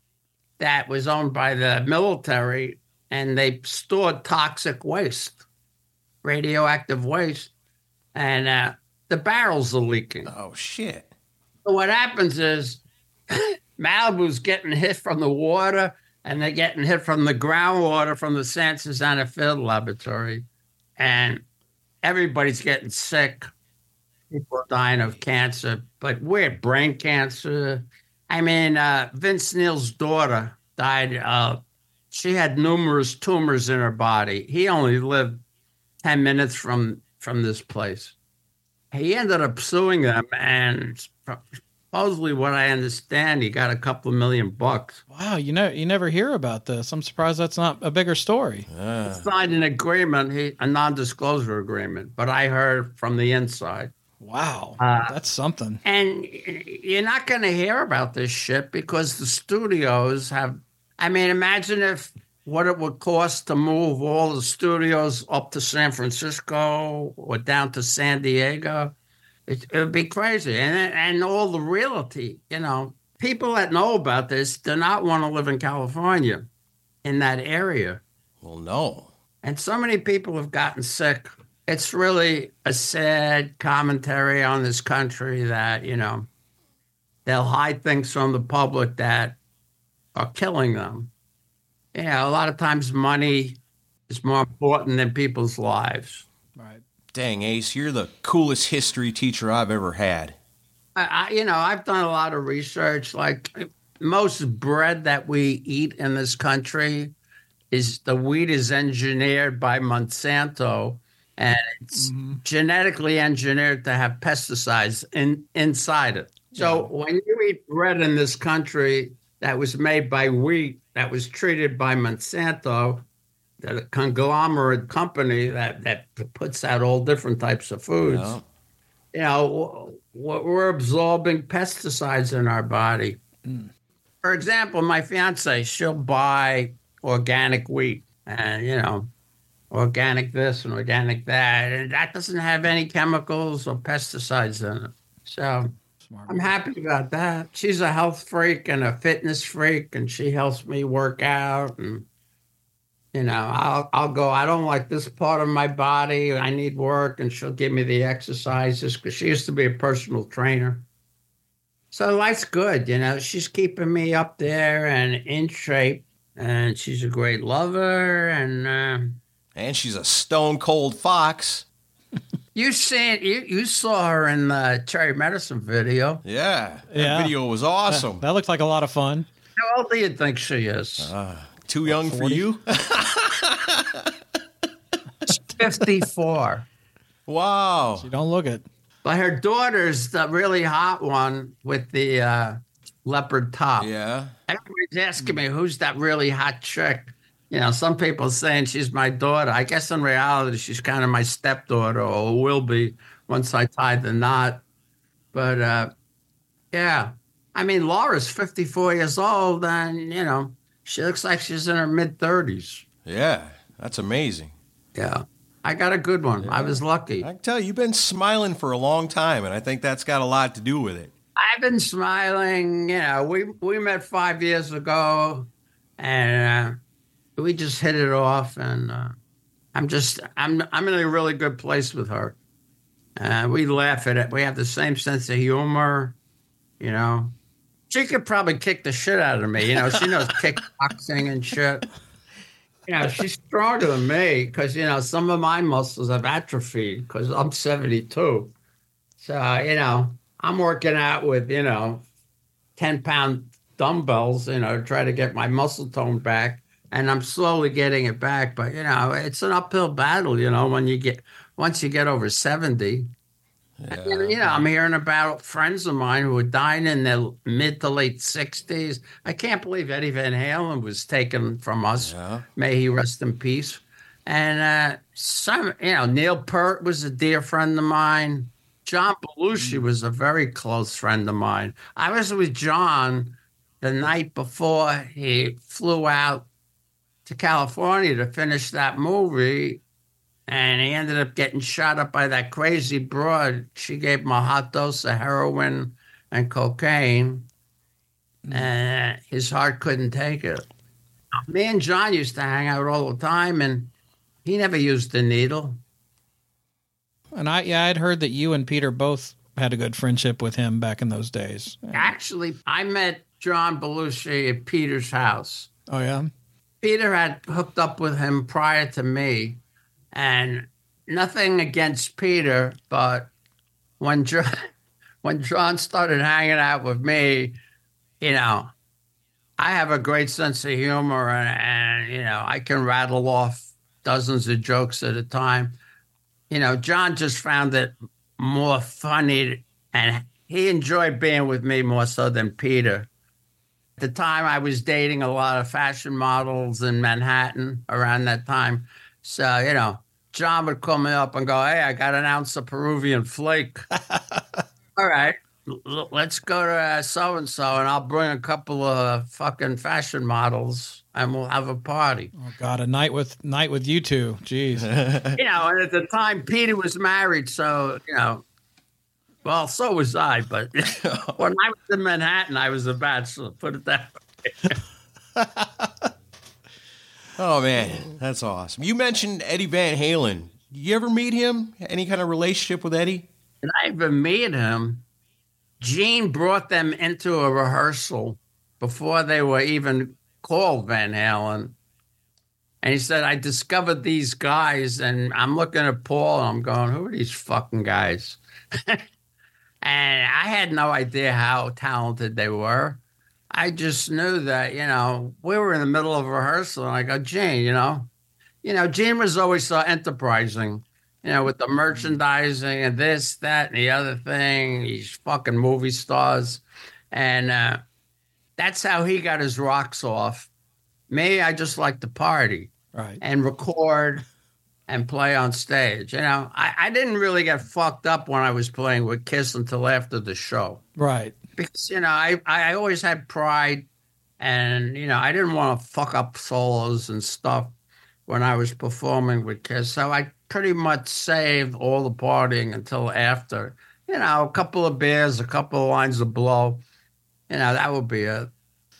that was owned by the military, and they stored toxic waste, radioactive waste, and uh, the barrels are leaking. Oh, shit. So what happens is Malibu's getting hit from the water, and they're getting hit from the groundwater from the San Susana Field Laboratory. And everybody's getting sick. People are dying of cancer, but weird brain cancer. I mean, uh, Vince Neil's daughter died. Uh, she had numerous tumors in her body. He only lived ten minutes from, from this place. He ended up suing them, and supposedly, what I understand, he got a couple of million bucks. Wow, you know, you never hear about this. I'm surprised that's not a bigger story. Uh. He signed an agreement, he, a non-disclosure agreement, but I heard from the inside. Wow, Uh, that's something. And you're not going to hear about this shit because the studios have. I mean, imagine if what it would cost to move all the studios up to San Francisco or down to San Diego. It, it would be crazy. And, and all the realty, you know, people that know about this do not want to live in California in that area. Well, no. And so many people have gotten sick. It's really a sad commentary on this country that, you know, they'll hide things from the public that are killing them. You know, a lot of times money is more important than people's lives. Right. Dang, Ace, you're the coolest history teacher I've ever had. I, I, you know, I've done a lot of research. Like most bread that we eat in this country is the wheat is engineered by Monsanto, and it's mm-hmm. genetically engineered to have pesticides in, inside it. So yeah. when you eat bread in this country that was made by wheat, that was treated by Monsanto, the conglomerate company that, that puts out all different types of foods, yeah. you know, we're absorbing pesticides in our body. Mm. For example, my fiance, she'll buy organic wheat and, you know, organic this and organic that, and that doesn't have any chemicals or pesticides in it. So Smart. I'm happy about that. She's a health freak and a fitness freak, and she helps me work out. And, you know, I'll, I'll go, I don't like this part of my body. I need work, and she'll give me the exercises because she used to be a personal trainer. So life's good, you know. She's keeping me up there and in shape, and she's a great lover, and... Uh, and she's a stone cold fox. You seen you you saw her in the Cherry Medicine video. Yeah, that yeah. video was awesome. That, that looked like a lot of fun. How old do you think she is? Uh, too young for you? fifty-four. Wow. She don't look it. But her daughter's the really hot one with the uh, leopard top. Yeah. Everybody's asking me, who's that really hot chick? You know, some people saying she's my daughter. I guess in reality, she's kind of my stepdaughter, or will be once I tie the knot. But, uh, yeah. I mean, Laura's fifty-four years old, and, you know, she looks like she's in her mid-thirties. Yeah, that's amazing. Yeah. I got a good one. Yeah. I was lucky. I can tell you, you've been smiling for a long time, and I think that's got a lot to do with it. I've been smiling. You know, we, we met five years ago, and... Uh, we just hit it off, and uh, I'm just I'm I'm in a really good place with her. Uh, we laugh at it. We have the same sense of humor, you know. She could probably kick the shit out of me, you know. She knows kickboxing and shit. You know, she's stronger than me because you know some of my muscles have atrophied because I'm seventy-two. So you know, I'm working out with you know ten pound dumbbells, you know, to try to get my muscle tone back. And I'm slowly getting it back, but you know, it's an uphill battle. You know, when you get once you get over seventy, yeah. and, you know, I'm hearing about friends of mine who are dying in their mid to late sixties. I can't believe Eddie Van Halen was taken from us. Yeah. May he rest in peace. And uh, some, you know, Neil Peart was a dear friend of mine. John Belushi was a very close friend of mine. I was with John the night before he flew out to California to finish that movie, And he ended up getting shot up by that crazy broad. She gave him a hot dose of heroin and cocaine, and his heart couldn't take it. Me and John used to hang out all the time, and he never used the needle. And I, yeah, I'd heard that you and Peter both had a good friendship with him back in those days. Actually, I met John Belushi at Peter's house. Oh, yeah? Peter had hooked up with him prior to me, and nothing against Peter, but when John, when John started hanging out with me, you know, I have a great sense of humor, and, and you know, I can rattle off dozens of jokes at a time. You know, John just found it more funny, and he enjoyed being with me more so than Peter. At the time, I was dating a lot of fashion models in Manhattan around that time. So, you know, John would call me up and go, hey, I got an ounce of Peruvian flake. All right, l- let's go to uh, so-and-so, and I'll bring a couple of fucking fashion models, and we'll have a party. Oh, God, a night with night with you two. Jeez. You know, and at the time, Peter was married, so, you know, well, so was I, but when I was in Manhattan, I was a bachelor, put it that way. Oh, man, that's awesome. You mentioned Eddie Van Halen. You ever meet him? Any kind of relationship with Eddie? Did I ever meet him? Gene brought them into a rehearsal before they were even called Van Halen. And he said, I discovered these guys, and I'm looking at Paul, and I'm going, who are these fucking guys? And I had no idea how talented they were. I just knew that, you know, we were in the middle of rehearsal, and I go, Gene, you know, you know, Gene was always so enterprising, you know, with the merchandising and this, that, and the other thing, these fucking movie stars. And uh, that's how he got his rocks off. Me, I just like to party, Right. and record and play on stage. You know, I, I didn't really get fucked up when I was playing with Kiss until after the show. Right. Because, you know, I, I always had pride, and, you know, I didn't want to fuck up solos and stuff when I was performing with Kiss. So I pretty much saved all the partying until after. You know, a couple of beers, a couple of lines of blow. You know, that would be it.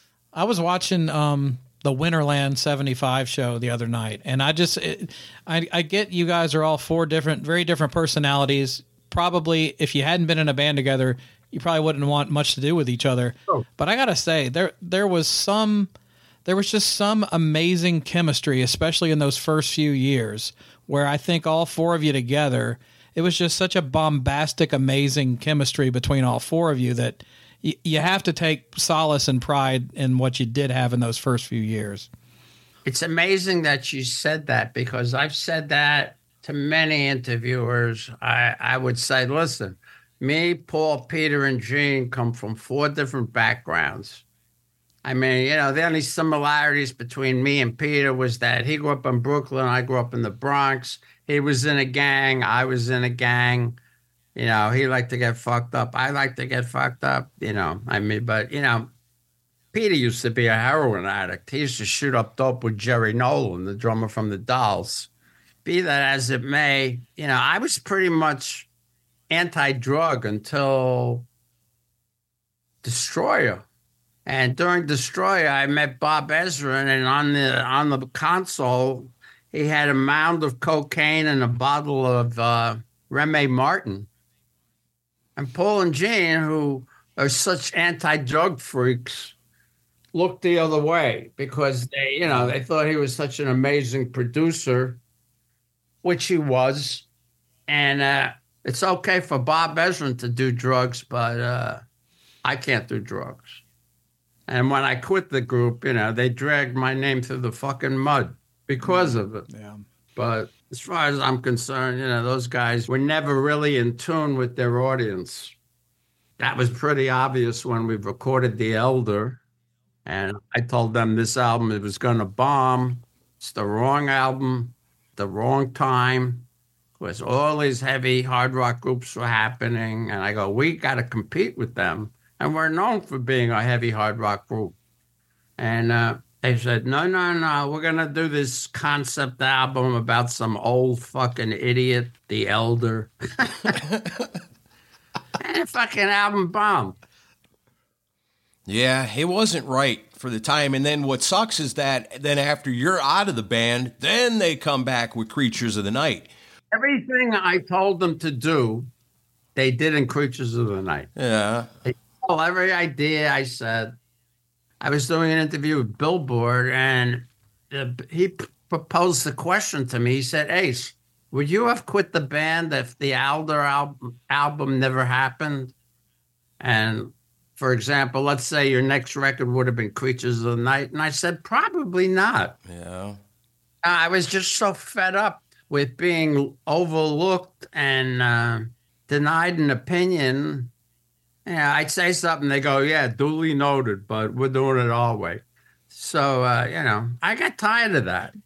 I was watching um, the Winterland seventy-five show the other night, and I just, it, I, I get you guys are all four different, very different personalities. Probably, if you hadn't been in a band together, you probably wouldn't want much to do with each other. Oh. But I gotta say, there there was some, there was just some amazing chemistry, especially in those first few years, where I think all four of you together, it was just such a bombastic, amazing chemistry between all four of you that y- you have to take solace and pride in what you did have in those first few years. It's amazing that you said that, because I've said that to many interviewers. I, I would say, listen, me, Paul, Peter, and Gene come from four different backgrounds. I mean, you know, the only similarities between me and Peter was that he grew up in Brooklyn, I grew up in the Bronx. He was in a gang, I was in a gang. You know, he liked to get fucked up. I like to get fucked up, you know. I mean, but, you know, Peter used to be a heroin addict. He used to shoot up dope with Jerry Nolan, the drummer from the Dolls. Be that as it may, you know, I was pretty much anti-drug until Destroyer. And during Destroyer, I met Bob Ezrin, and on the on the console, he had a mound of cocaine and a bottle of uh, Remy Martin. And Paul and Gene, who are such anti-drug freaks, looked the other way because they, you know, they thought he was such an amazing producer, which he was. And uh, it's okay for Bob Ezrin to do drugs, but uh, I can't do drugs. And when I quit the group, you know, they dragged my name through the fucking mud because of it. Yeah. But as far as I'm concerned, you know, those guys were never really in tune with their audience. That was pretty obvious when we recorded The Elder. And I told them this album, it was going to bomb. It's the wrong album, the wrong time. Because all these heavy hard rock groups were happening. And I go, we got to compete with them. And we're known for being a heavy hard rock group. And uh, They said, no, no, no, we're going to do this concept album about some old fucking idiot, the elder. And the fucking album bombed. Yeah, it wasn't right for the time. And then what sucks is that then after you're out of the band, then they come back with Creatures of the Night. Everything I told them to do, they did in Creatures of the Night. Yeah. They stole every idea I said. I was doing an interview with Billboard, and uh, he p- proposed the question to me. He said, Ace, would you have quit the band if the Alder album, album never happened? And for example, let's say your next record would have been Creatures of the Night. And I said, probably not. Yeah. I was just so fed up with being overlooked and uh, denied an opinion. Yeah, I'd say something. They go, yeah, duly noted, but we're doing it our way. So, uh, you know, I got tired of that.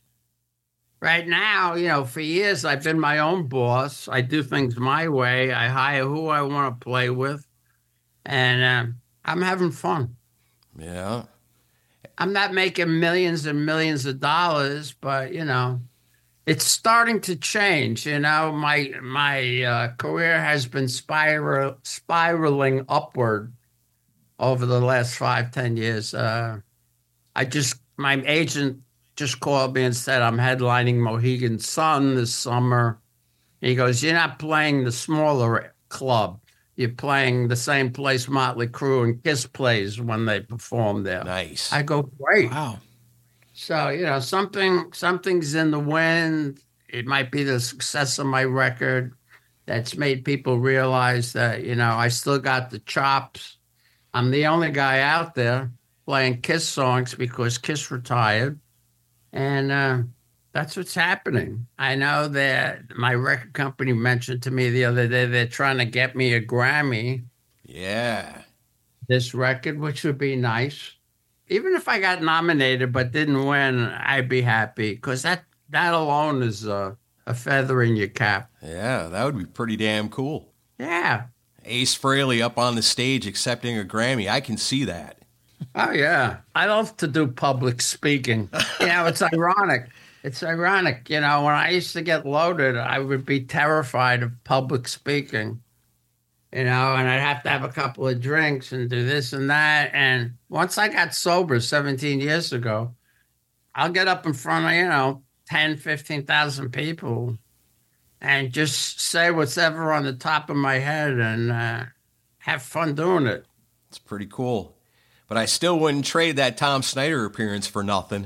Right now, you know, for years, I've been my own boss. I do things my way. I hire who I want to play with. And uh, I'm having fun. Yeah. I'm not making millions and millions of dollars, but, you know, it's starting to change. You know, my my uh, career has been spiral, spiraling upward over the last five, ten years. Uh, I just, my agent just called me and said, I'm headlining Mohegan Sun this summer. He goes, you're not playing the smaller club. You're playing the same place Motley Crue and Kiss plays when they perform there. Nice. I go, great. Wow. So, you know, something something's in the wind. It might be the success of my record that's made people realize that, you know, I still got the chops. I'm the only guy out there playing Kiss songs because Kiss retired. And uh, that's what's happening. I know that my record company mentioned to me the other day they're trying to get me a Grammy. Yeah. This record, which would be nice. Even if I got nominated but didn't win, I'd be happy because that, that alone is a, a feather in your cap. Yeah, that would be pretty damn cool. Yeah. Ace Frehley up on the stage accepting a Grammy. I can see that. Oh, yeah. I love to do public speaking. You know, it's ironic. It's ironic. You know, when I used to get loaded, I would be terrified of public speaking. You know, and I'd have to have a couple of drinks and do this and that. And once I got sober seventeen years ago, I'll get up in front of, you know, ten, fifteen thousand people and just say what's ever on the top of my head and uh, have fun doing it. It's pretty cool. But I still wouldn't trade that Tom Snyder appearance for nothing.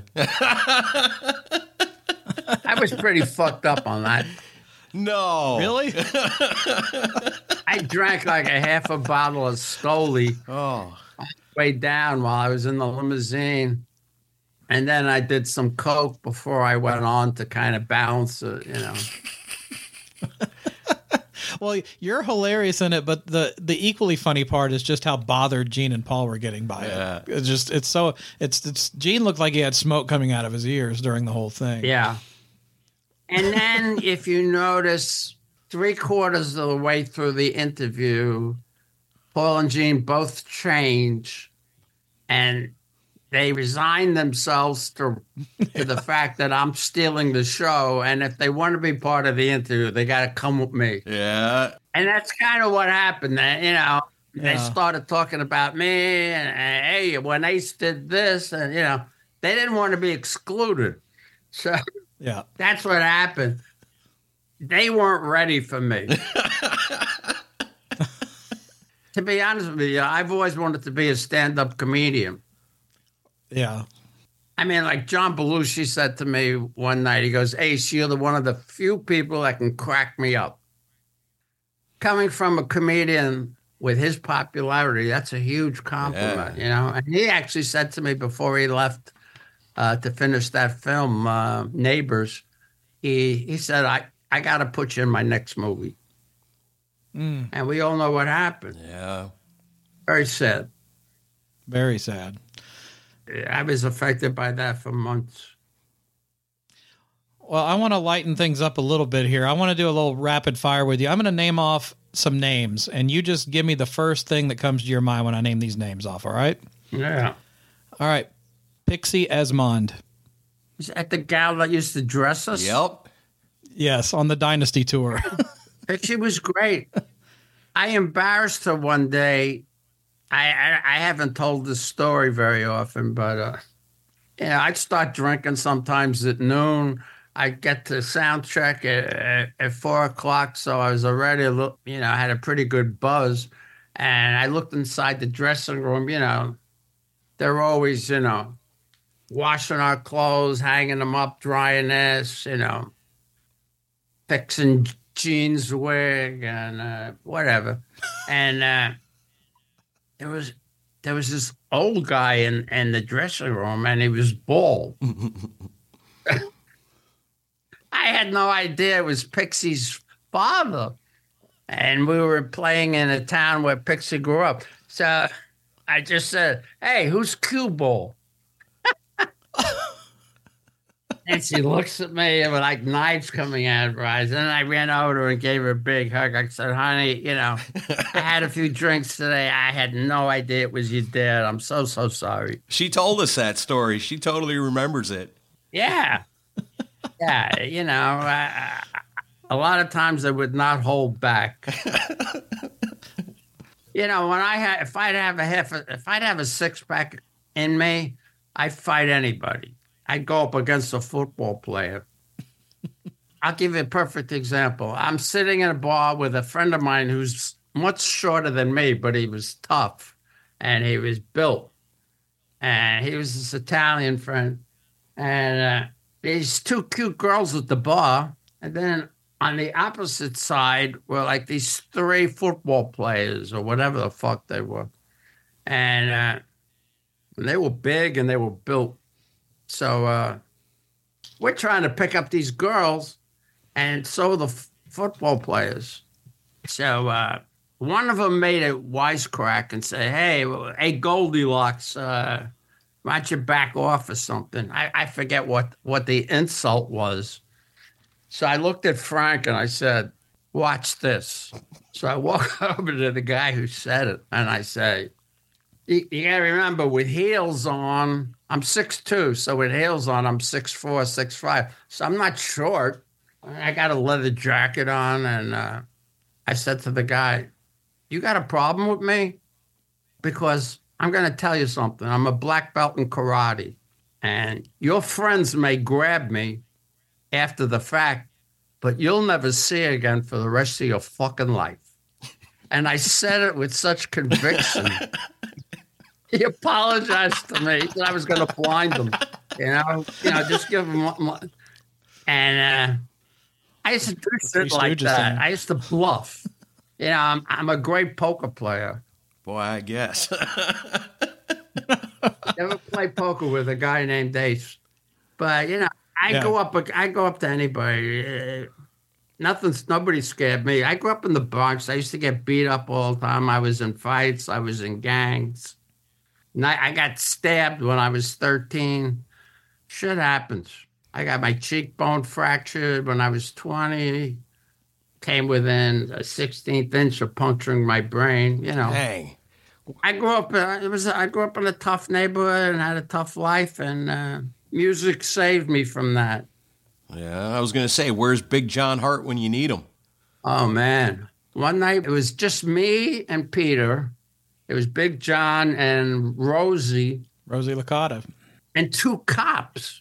I was pretty fucked up on that. No. Really? I drank like a half a bottle of Stoli Oh. way down while I was in the limousine. And then I did some coke before I went on to kind of balance it, you know. Well, you're hilarious in it, but the the equally funny part is just how bothered Gene and Paul were getting by Yeah. it. It's just it's so it's it's Gene looked like he had smoke coming out of his ears during the whole thing. Yeah. And then if you notice, three quarters of the way through the interview, Paul and Gene both change, and they resign themselves to, to the fact that I'm stealing the show. And if they want to be part of the interview, they got to come with me. Yeah. And that's kind of what happened. That, you know, they Yeah. started talking about me and, and, hey, when Ace did this, and, you know, they didn't want to be excluded. So Yeah. that's what happened. They weren't ready for me. To be honest with you, I've always wanted to be a stand-up comedian. Yeah. I mean, like John Belushi said to me one night, he goes, Ace, you're the one of the few people that can crack me up. Coming from a comedian with his popularity, that's a huge compliment, Yeah. you know? And he actually said to me before he left uh, to finish that film, uh, Neighbors, he, he said, I, I got to put you in my next movie. Mm, And we all know what happened. Yeah. Very sad. very sad. I was affected by that for months. Well, I want to lighten things up a little bit here. I want to do a little rapid fire with you. I'm going to name off some names, and you just give me the first thing that comes to your mind when I name these names off, all right? Yeah. All right. Pixie Esmond. Is that the gal that used to dress us? Yep. Yes, on the Dynasty tour. Pixie was great. I embarrassed her one day. I, I I haven't told this story very often, but uh, you know, I'd start drinking sometimes at noon. I'd get to sound check at, at, at four o'clock, so I was already a little, you know, I had a pretty good buzz. And I looked inside the dressing room. You know, they're always, you know, washing our clothes, hanging them up, drying this, you know, fixing Jean's wig and uh, whatever. And uh, there was there was this old guy in, in the dressing room, and he was bald. I had no idea it was Pixie's father. And we were playing in a town where Pixie grew up. So I just said, hey, who's Cue Ball? And she looks at me with like knives coming out of her eyes. And then I ran over to her and gave her a big hug. I said, honey, you know, I had a few drinks today. I had no idea it was your dad. I'm so, so sorry. She told us that story. She totally remembers it. Yeah. Yeah, you know, uh, a lot of times I would not hold back. You know, when I had, if I'd have a half, a, if I'd have a six pack in me, I'd fight anybody. I'd go up against a football player. I'll give you a perfect example. I'm sitting in a bar with a friend of mine who's much shorter than me, but he was tough and he was built. And he was this Italian friend. And uh, these two cute girls at the bar. And then on the opposite side were like these three football players or whatever the fuck they were. And uh, they were big and they were built. So uh, we're trying to pick up these girls, and so are the f- football players. So uh, one of them made a wisecrack and said, hey, hey, Goldilocks, uh, why don't you back off or something? I, I forget what, what the insult was. So I looked at Frank and I said, watch this. So I walk over to the guy who said it, and I say, you, you got to remember, with heels on, I'm six two, so with heels on, I'm six four, six five. So I'm not short. I got a leather jacket on, and uh, I said to the guy, you got a problem with me? Because I'm going to tell you something. I'm a black belt in karate, and your friends may grab me after the fact, but you'll never see it again for the rest of your fucking life. And I said it with such conviction. He apologized to me that I was going to blind him, you know, you know, just give him one. And uh, I used to do shit like that. I used to bluff. You know, I'm, I'm a great poker player. Boy, I guess. Never play poker with a guy named Ace, but you know, I yeah. go up. I go up to anybody. Uh, nothing's nobody scared me. I grew up in the Bronx. I used to get beat up all the time. I was in fights. I was in gangs. I got stabbed when I was thirteen. Shit happens. I got my cheekbone fractured when I was twenty. Came within a sixteenth inch of puncturing my brain. You know. Dang. I grew up. Uh, it was. I grew up in a tough neighborhood and had a tough life, and uh, music saved me from that. Yeah, I was gonna say, where's Big John Hart when you need him? Oh man! One night it was just me and Peter. It was Big John and Rosie. Rosie Licata. And two cops.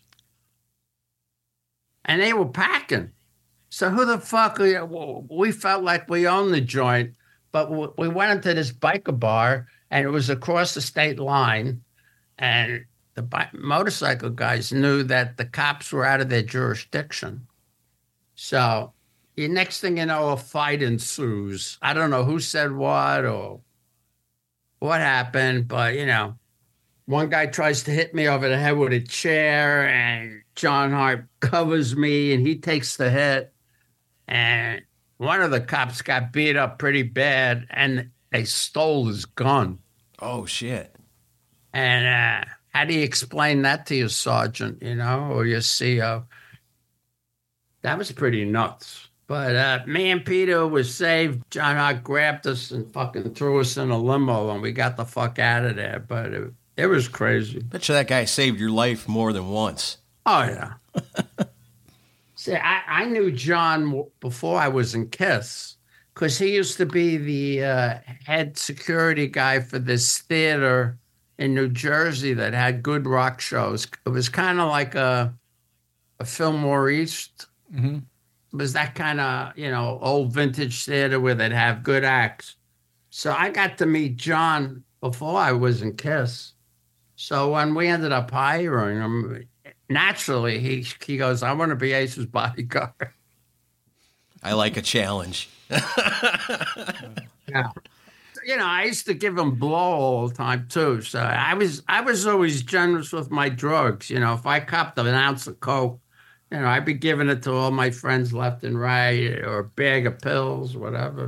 And they were packing. So who the fuck, we, we felt like we owned the joint, but we went into this biker bar, and it was across the state line, and the bi- motorcycle guys knew that the cops were out of their jurisdiction. So the next thing you know, a fight ensues. I don't know who said what or what happened, but, you know, one guy tries to hit me over the head with a chair, and John Hart covers me, and he takes the hit. And one of the cops got beat up pretty bad, and they stole his gun. Oh, shit. And uh, how do you explain that to your sergeant, you know, or your C O? That was pretty nuts. But uh, me and Peter was saved. John Hart grabbed us and fucking threw us in a limo, and we got the fuck out of there. But it, It was crazy. Bet you that guy saved your life more than once. Oh, yeah. See, I, I knew John before I was in KISS because he used to be the uh, head security guy for this theater in New Jersey that had good rock shows. It was kind of like a, a Fillmore East. Mm-hmm. It was that kind of, you know, old vintage theater where they'd have good acts. So I got to meet John before I was in KISS. So when we ended up hiring him, naturally, he he goes, I want to be Ace's bodyguard. I like a challenge. Yeah. You know, I used to give him blow all the time, too. So I was I was always generous with my drugs. You know, if I copped an ounce of coke, you know, I'd be giving it to all my friends left and right, or a bag of pills, whatever.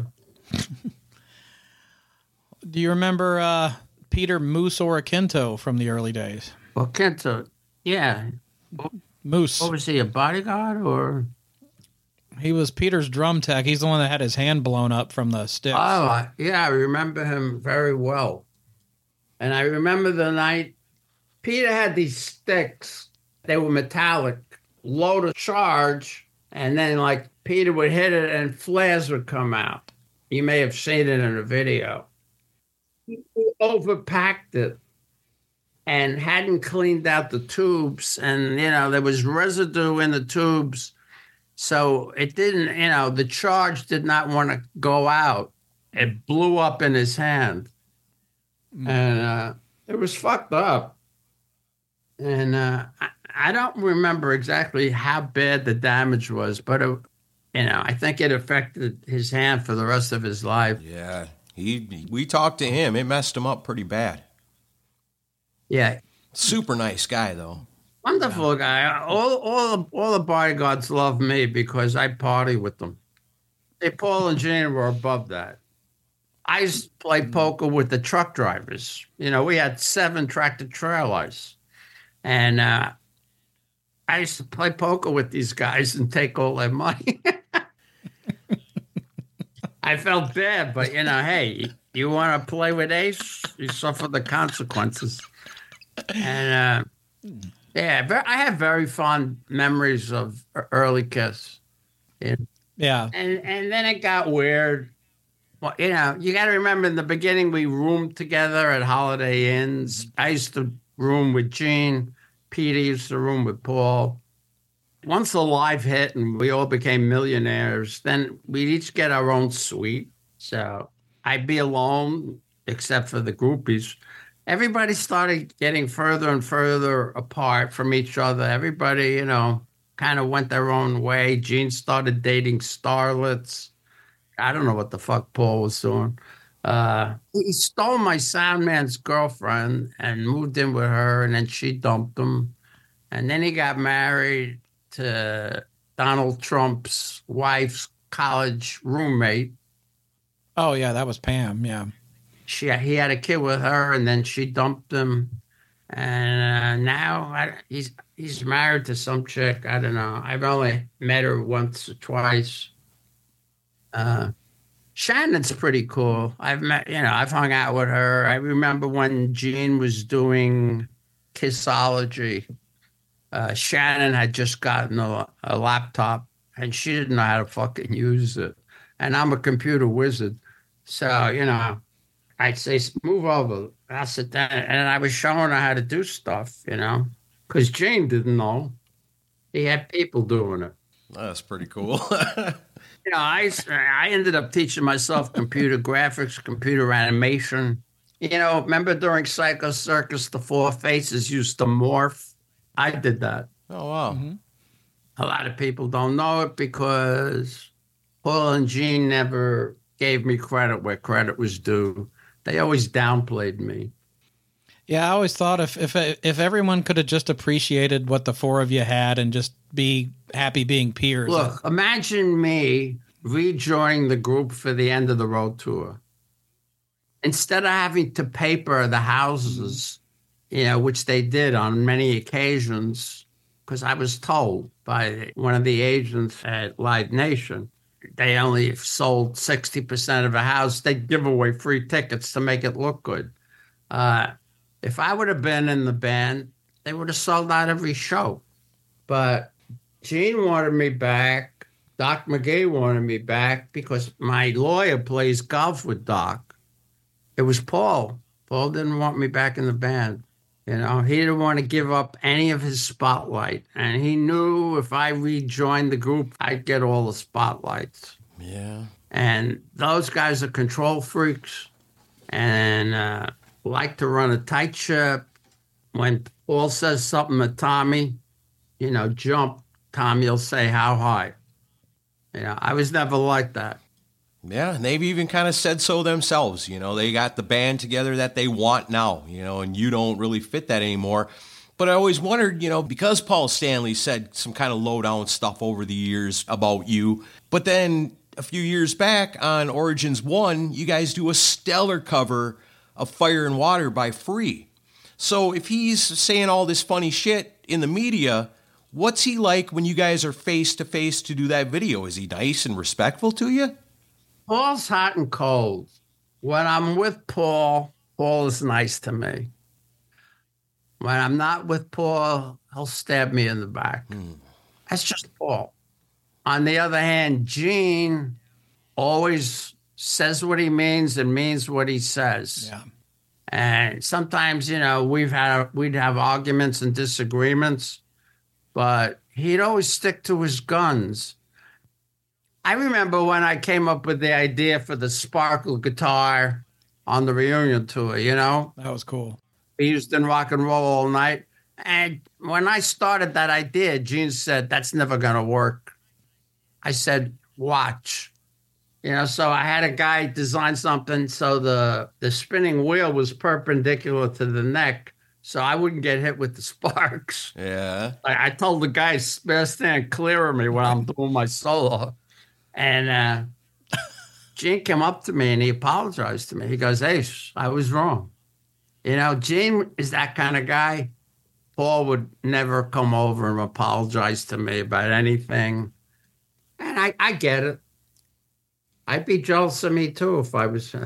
Do you remember uh, Peter Moose Orokinto from the early days? Well, Kento, yeah. Moose. What was he, a bodyguard or? He was Peter's drum tech. He's the one that had his hand blown up from the sticks. Oh, yeah, I remember him very well. And I remember the night Peter had these sticks. They were metallic, load of charge, and then like Peter would hit it and flares would come out. You may have seen it in a video. He overpacked it and hadn't cleaned out the tubes, and you know there was residue in the tubes. So it didn't, you know, the charge did not want to go out. It blew up in his hand. Mm. And uh, it was fucked up. And uh, I, I don't remember exactly how bad the damage was, but, it, you know, I think it affected his hand for the rest of his life. Yeah. He, we talked to him. It messed him up pretty bad. Yeah. Super nice guy, though. Wonderful guy. All, all, all the bodyguards love me because I party with them. Hey, Paul and Gene were above that. I used to play poker with the truck drivers. You know, we had seven tractor trailers. And uh, I used to play poker with these guys and take all their money. I felt bad, but, you know, hey, you want to play with Ace? You suffer the consequences. And, uh, yeah, I have very fond memories of early KISS. Yeah. Yeah. And and then it got weird. Well, you know, you got to remember in the beginning, we roomed together at Holiday Inns. I used to room with Gene. Peter used to room with Paul. Once the live hit and we all became millionaires, then we'd each get our own suite. So I'd be alone, except for the groupies. Everybody started getting further and further apart from each other. Everybody, you know, kind of went their own way. Gene started dating starlets. I don't know what the fuck Paul was doing. Uh, he stole my sound man's girlfriend and moved in with her, and then she dumped him. And then he got married to Donald Trump's wife's college roommate. Oh, yeah, that was Pam, yeah. She, he had a kid with her, and then she dumped him. And uh, now I, he's he's married to some chick. I don't know. I've only met her once or twice. Uh, Shannon's pretty cool. I've met, you know, I've hung out with her. I remember when Gene was doing Kissology. Uh, Shannon had just gotten a, a laptop, and she didn't know how to fucking use it. And I'm a computer wizard, so you know. I'd say, move over. I'll sit down. And I was showing her how to do stuff, you know, because Gene didn't know. He had people doing it. That's pretty cool. You know, I, I ended up teaching myself computer graphics, computer animation. You know, remember during Psycho Circus, the Four Faces used to morph? I did that. Oh, wow. Mm-hmm. A lot of people don't know it because Paul and Gene never gave me credit where credit was due. They always downplayed me. Yeah, I always thought if if if everyone could have just appreciated what the four of you had and just be happy being peers. Look, imagine me rejoining the group for the End of the Road tour. Instead of having to paper the houses, you know, which they did on many occasions, because I was told by one of the agents at Live Nation, they only sold sixty percent of a house. They'd give away free tickets to make it look good. Uh, If I would have been in the band, they would have sold out every show. But Gene wanted me back. Doc McGee wanted me back because my lawyer plays golf with Doc. It was Paul. Paul didn't want me back in the band. You know, he didn't want to give up any of his spotlight. And he knew if I rejoined the group, I'd get all the spotlights. Yeah. And those guys are control freaks and uh, like to run a tight ship. When Paul says something to Tommy, you know, jump, Tommy will say, how high? You know, I was never like that. Yeah, and they've even kind of said so themselves. You know, they got the band together that they want now, you know, and you don't really fit that anymore. But I always wondered, you know, because Paul Stanley said some kind of low-down stuff over the years about you, but then a few years back on Origins one, you guys do a stellar cover of Fire and Water by Free. So if he's saying all this funny shit in the media, what's he like when you guys are face-to-face to do that video? Is he nice and respectful to you? Paul's hot and cold. When I'm with Paul, Paul is nice to me. When I'm not with Paul, he'll stab me in the back. Mm. That's just Paul. On the other hand, Gene always says what he means and means what he says. Yeah. And sometimes, you know, we've had we'd have arguments and disagreements, but he'd always stick to his guns. I remember when I came up with the idea for the Sparkle guitar on the reunion tour, you know? That was cool. We used in Rock and Roll All Night. And when I started that idea, Gene said, that's never going to work. I said, watch. You know, so I had a guy design something so the, the spinning wheel was perpendicular to the neck so I wouldn't get hit with the sparks. Yeah. I, I told the guy, stand clear of me when I'm doing my solo. And uh, Gene came up to me and he apologized to me. He goes, Ace, I was wrong. You know, Gene is that kind of guy. Paul would never come over and apologize to me about anything. And I, I get it. I'd be jealous of me, too, if I was...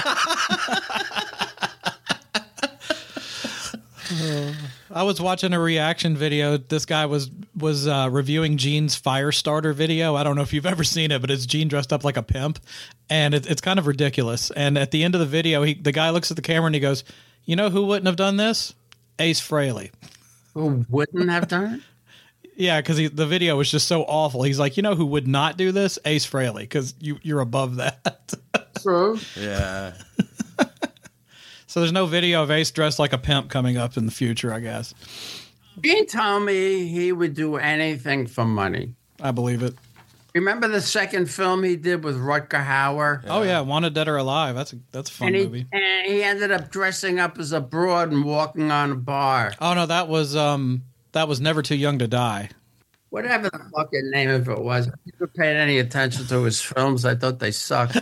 Uh, I was watching a reaction video. This guy was was uh, reviewing Gene's Firestarter video. I don't know if you've ever seen it, but it's Gene dressed up like a pimp, and it, it's kind of ridiculous. And at the end of the video, he the guy looks at the camera and he goes, "You know who wouldn't have done this? Ace Frehley." Who wouldn't have done it? Yeah, because the video was just so awful. He's like, "You know who would not do this? Ace Frehley, because you you're above that." True. Yeah. So there's no video of Ace dressed like a pimp coming up in the future, I guess. Gene told me he would do anything for money. I believe it. Remember the second film he did with Rutger Hauer? Yeah. Oh, yeah. Wanted Dead or Alive. That's a, that's a fun and he, movie. And he ended up dressing up as a broad and walking on a bar. Oh, no, that was um, that was Never Too Young to Die. Whatever the fucking name of it was. I never paid any attention to his films. I thought they sucked.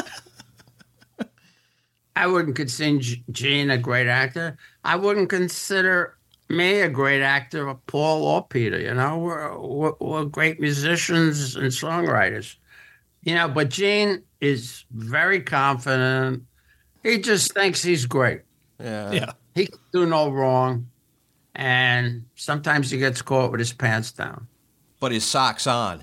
I wouldn't consider Gene a great actor. I wouldn't consider me a great actor, Paul or Peter. You know, we're, we're, we're great musicians and songwriters. You know, but Gene is very confident. He just thinks he's great. Yeah. Yeah. He can do no wrong. And sometimes he gets caught with his pants down. But his socks on.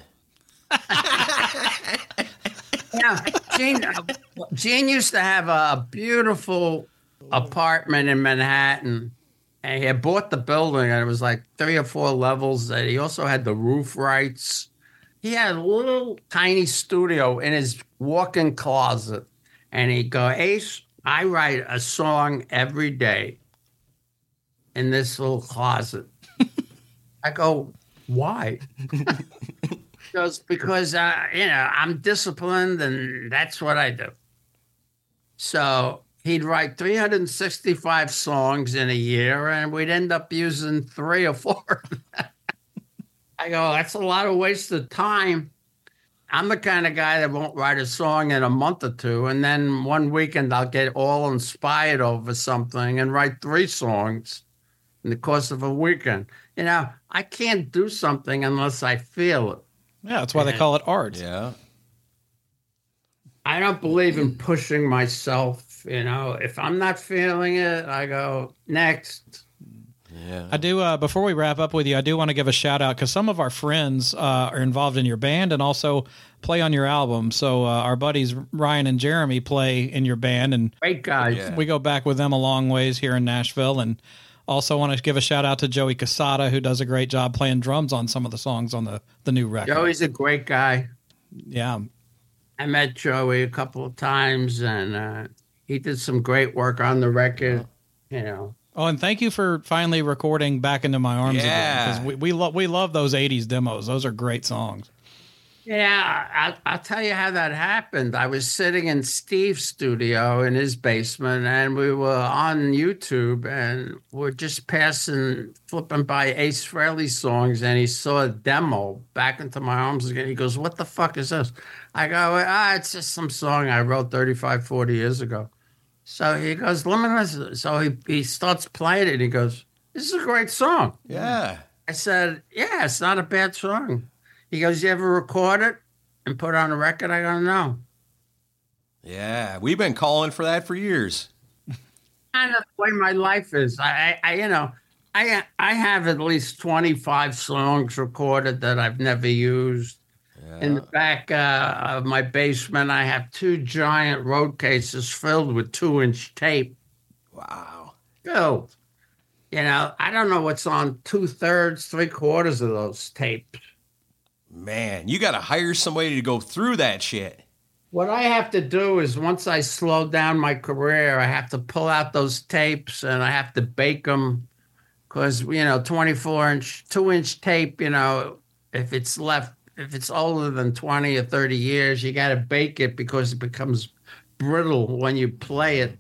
Yeah, Gene, Gene used to have a beautiful apartment in Manhattan, and he had bought the building, and it was like three or four levels. That he also had the roof rights. He had a little tiny studio in his walk-in closet, and he'd go, Ace, I write a song every day in this little closet. I go, why? Goes, because, uh, you know, I'm disciplined and that's what I do. So he'd write three hundred sixty-five songs in a year and we'd end up using three or four. I go, that's a lot of wasted time. I'm the kind of guy that won't write a song in a month or two. And then one weekend I'll get all inspired over something and write three songs in the course of a weekend. You know, I can't do something unless I feel it. Yeah, that's why they call it art. Yeah. I don't believe in pushing myself off. You know, if I'm not feeling it, I go next. Yeah. I do. Uh, before we wrap up with you, I do want to give a shout out because some of our friends uh, are involved in your band and also play on your album. So uh, our buddies Ryan and Jeremy play in your band, and Great guys. Yeah. we go back with them a long ways here in Nashville. And also want to give a shout out to Joey Casada, who does a great job playing drums on some of the songs on the the new record. Joey's a great guy. Yeah. I met Joey a couple of times, and uh, he did some great work on the record. You know. Oh, and thank you for finally recording "Back Into My Arms" again, Yeah. because we we love we love those eighties demos. Those are great songs. Yeah, I, I'll tell you how that happened. I was sitting in Steve's studio in his basement, and we were on YouTube, and we're just passing, flipping by Ace Frehley songs, and he saw a demo, Back Into My Arms Again. He goes, "What the fuck is this?" I go, "Ah, it's just some song I wrote thirty-five, forty years ago." So he goes, "Let me listen." So he, he starts playing it, and he goes, "This is a great song." Yeah. I said, "Yeah, it's not a bad song." He goes, "You ever record it and put it on a record?" I go, "No." Yeah. We've been calling for that for years. Kind of the way my life is. I, I, you know, I, I have at least twenty-five songs recorded that I've never used. Yeah. In the back uh, of my basement, I have two giant road cases filled with two-inch tape. Wow. Filled. You know, I don't know what's on two-thirds, three-quarters of those tapes. Man, you got to hire somebody to go through that shit. What I have to do is once I slow down my career, I have to pull out those tapes and I have to bake them because, you know, twenty-four inch, two inch tape, you know, if it's left, if it's older than twenty or thirty years, you got to bake it because it becomes brittle when you play it.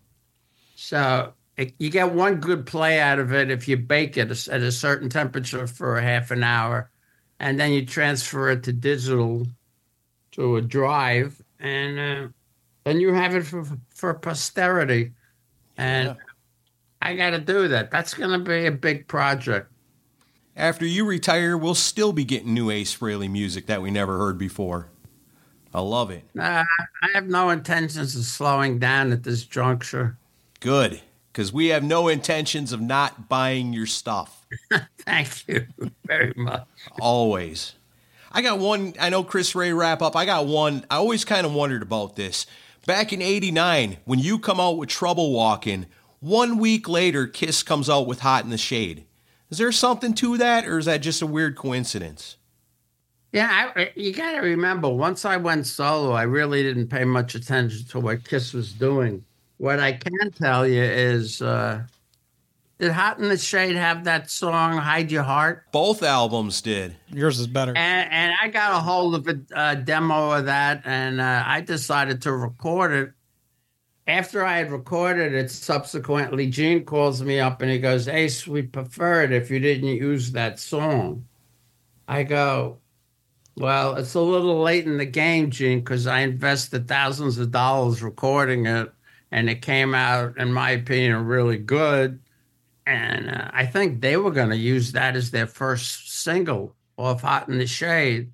So it, you get one good play out of it if you bake it at a certain temperature for a half an hour. And then you transfer it to digital, to a drive, and uh, then you have it for, for posterity. And Yeah. I got to do that. That's going to be a big project. After you retire, we'll still be getting new Ace Frehley music that we never heard before. I love it. Uh, I have no intentions of slowing down at this juncture. Good, because we have no intentions of not buying your stuff. Thank you very much. Always. I got one. I know Chris Ray wrap up. I got one. I always kind of wondered about this. Back in eighty-nine, when you come out with Trouble Walking, one week later, Kiss comes out with Hot in the Shade. Is there something to that, or is that just a weird coincidence? Yeah, I, you got to remember, once I went solo, I really didn't pay much attention to what Kiss was doing. What I can tell you is, uh, did Hot in the Shade have that song, Hide Your Heart? Both albums did. Yours is better. And, and I got a hold of a, a demo of that, and uh, I decided to record it. After I had recorded it, subsequently, Gene calls me up and he goes, "Ace, we'd prefer it if you didn't use that song." I go, "Well, it's a little late in the game, Gene, because I invested thousands of dollars recording it, and it came out, in my opinion, really good. And uh, I think they were going to use that as their first single off Hot in the Shade."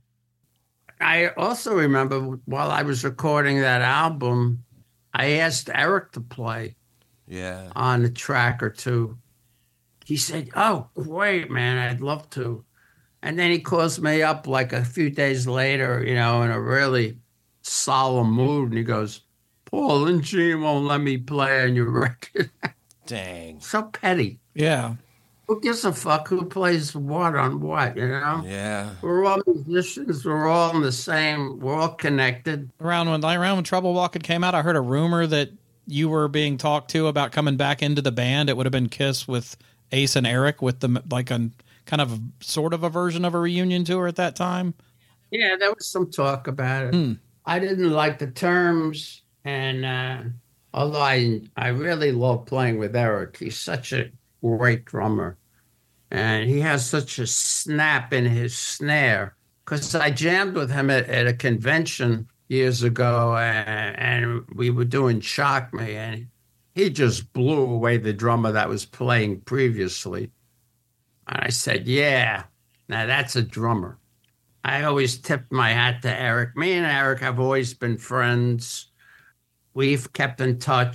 I also remember while I was recording that album, I asked Eric to play Yeah. on a track or two. He said, "Oh, great, man, I'd love to." And then he calls me up like a few days later, you know, in a really solemn mood. And he goes, "Paul and Gene won't let me play on your record." Dang. So petty. Yeah. Who gives a fuck who plays what on what, you know? Yeah. We're all musicians. We're all in the same. We're all connected. Around when around when Trouble Walking came out, I heard a rumor that you were being talked to about coming back into the band. It would have been Kiss with Ace and Eric with the like a kind of sort of a version of a reunion tour at that time. Yeah, there was some talk about it. Hmm. I didn't like the terms, and uh, although I I really love playing with Eric, he's such a great drummer, and he has such a snap in his snare. Because I jammed with him at, at a convention years ago, and, and we were doing Shock Me, and he just blew away the drummer that was playing previously. And I said, "Yeah, now that's a drummer." I always tipped my hat to Eric. Me and Eric have always been friends. We've kept in touch.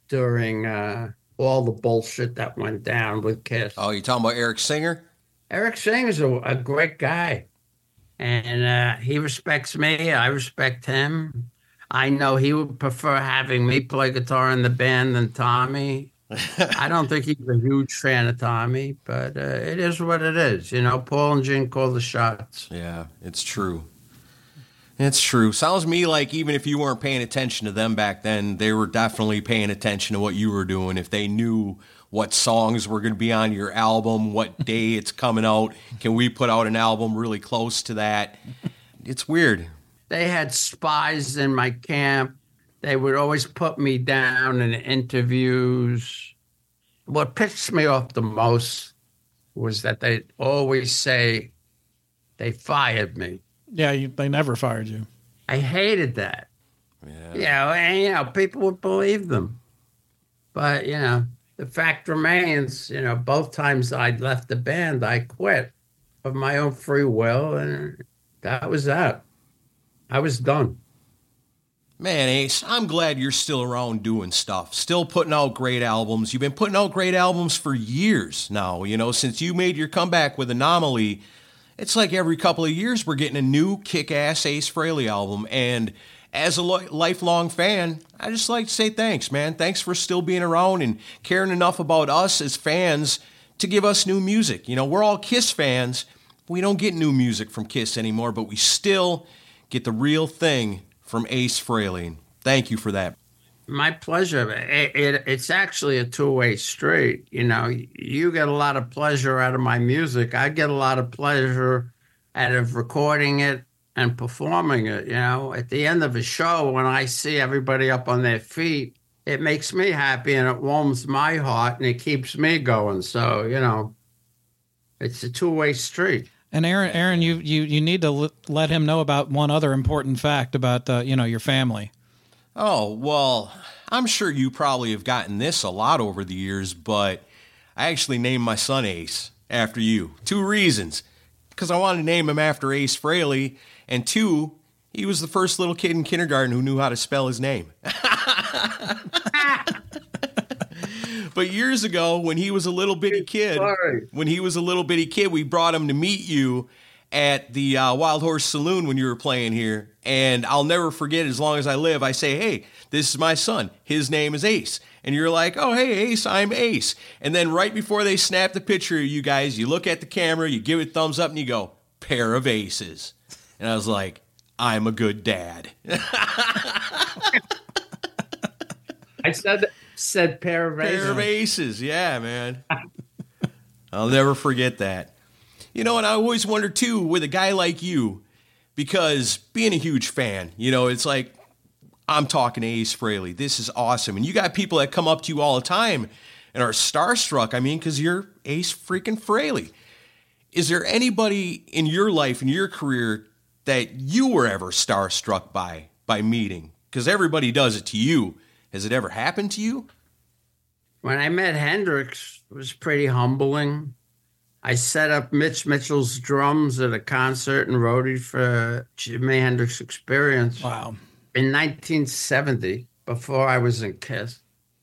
during uh, all the bullshit that went down with Kiss. Oh, you talking about Eric Singer? Eric Singer's a, a great guy, and uh, he respects me. I respect him. I know he would prefer having me play guitar in the band than Tommy. I don't think he's a huge fan of Tommy, but uh, it is what it is. You know, Paul and Gene call the shots. Yeah, it's true. It's true. Sounds to me like even if you weren't paying attention to them back then, they were definitely paying attention to what you were doing. If they knew what songs were going to be on your album, what day it's coming out, can we put out an album really close to that? It's weird. They had spies in my camp. They would always put me down in interviews. What pissed me off the most was that they'd always say they fired me. Yeah, you, they never fired you. I hated that. Yeah. You know, and, you know, people would believe them. But, you know, the fact remains, you know, both times I'd left the band, I quit of my own free will, and that was that. I was done. Man, Ace, I'm glad you're still around doing stuff, still putting out great albums. You've been putting out great albums for years now, you know, since you made your comeback with Anomaly. It's like every couple of years we're getting a new kick-ass Ace Frehley album, and as a lo- lifelong fan, I just like to say thanks, man. Thanks for still being around and caring enough about us as fans to give us new music. You know, we're all Kiss fans. We don't get new music from Kiss anymore, but we still get the real thing from Ace Frehley. Thank you for that. My pleasure. It, it, it's actually a two-way street. You know, you get a lot of pleasure out of my music. I get a lot of pleasure out of recording it and performing it. You know, at the end of a show, when I see everybody up on their feet, it makes me happy and it warms my heart and it keeps me going. So, you know, it's a two-way street. And Aaron, Aaron, you you you need to l- let him know about one other important fact about uh, you know, your family. Oh, well, I'm sure you probably have gotten this a lot over the years, but I actually named my son Ace after you. Two reasons. Because I wanted to name him after Ace Frehley, and two, he was the first little kid in kindergarten who knew how to spell his name. But years ago, when he was a little bitty kid, Sorry. when he was a little bitty kid, we brought him to meet you at the uh, Wild Horse Saloon when you were playing here. And I'll never forget, as long as I live, I say, hey, this is my son. His name is Ace. And you're like, oh, hey, Ace, I'm Ace. And then right before they snap the picture of you guys, you look at the camera, you give it a thumbs up, and you go, pair of aces. And I was like, I'm a good dad. I said said pair of aces. Pair of aces. Yeah, man. I'll never forget that. You know, and I always wonder, too, with a guy like you, because being a huge fan, you know, it's like, I'm talking to Ace Frehley. This is awesome. And you got people that come up to you all the time and are starstruck. I mean, because you're Ace freaking Frehley. Is there anybody in your life, in your career, that you were ever starstruck by, by meeting? Because everybody does it to you. Has it ever happened to you? When I met Hendrix, it was pretty humbling. I set up Mitch Mitchell's drums at a concert and roadied for Jimi Hendrix Experience. Wow. In nineteen seventy, before I was in Kiss.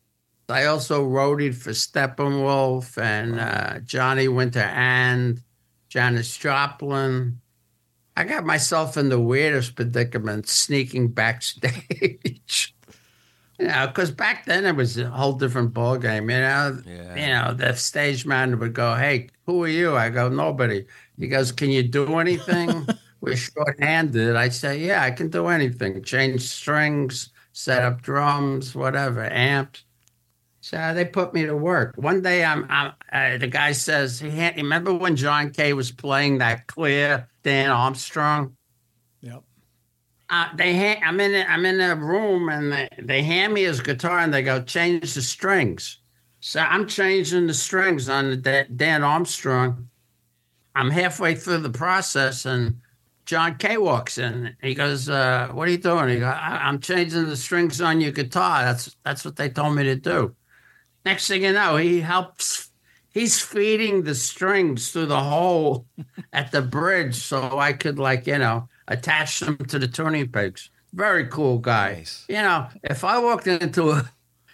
I also roadied for Steppenwolf and uh, Johnny Winter and Janis Joplin. I got myself in the weirdest predicament sneaking backstage. You know, because back then it was a whole different ballgame. You know, Yeah. you know, the stage man would go, "Hey, who are you?" I go, "Nobody." He goes, "Can you do anything?" We're short-handed. I say, "Yeah, I can do anything. Change strings, set up drums, whatever, amps." So they put me to work. One day, I'm, I'm uh, the guy says, he ha- "Remember when John Kay was playing that clear Dan Armstrong?" Yep. Uh, they ha- I'm in a, I'm in a room and they, they hand me his guitar and they go, change the strings. So I'm changing the strings on the Da- Dan Armstrong. I'm halfway through the process and John Kay walks in. He goes, uh, what are you doing? He goes, I- I'm changing the strings on your guitar. That's that's what they told me to do. Next thing you know, he helps. He's feeding the strings through the hole at the bridge so I could, like, you know, attach them to the tuning pegs. Very cool guy. Nice. You know, if I walked into a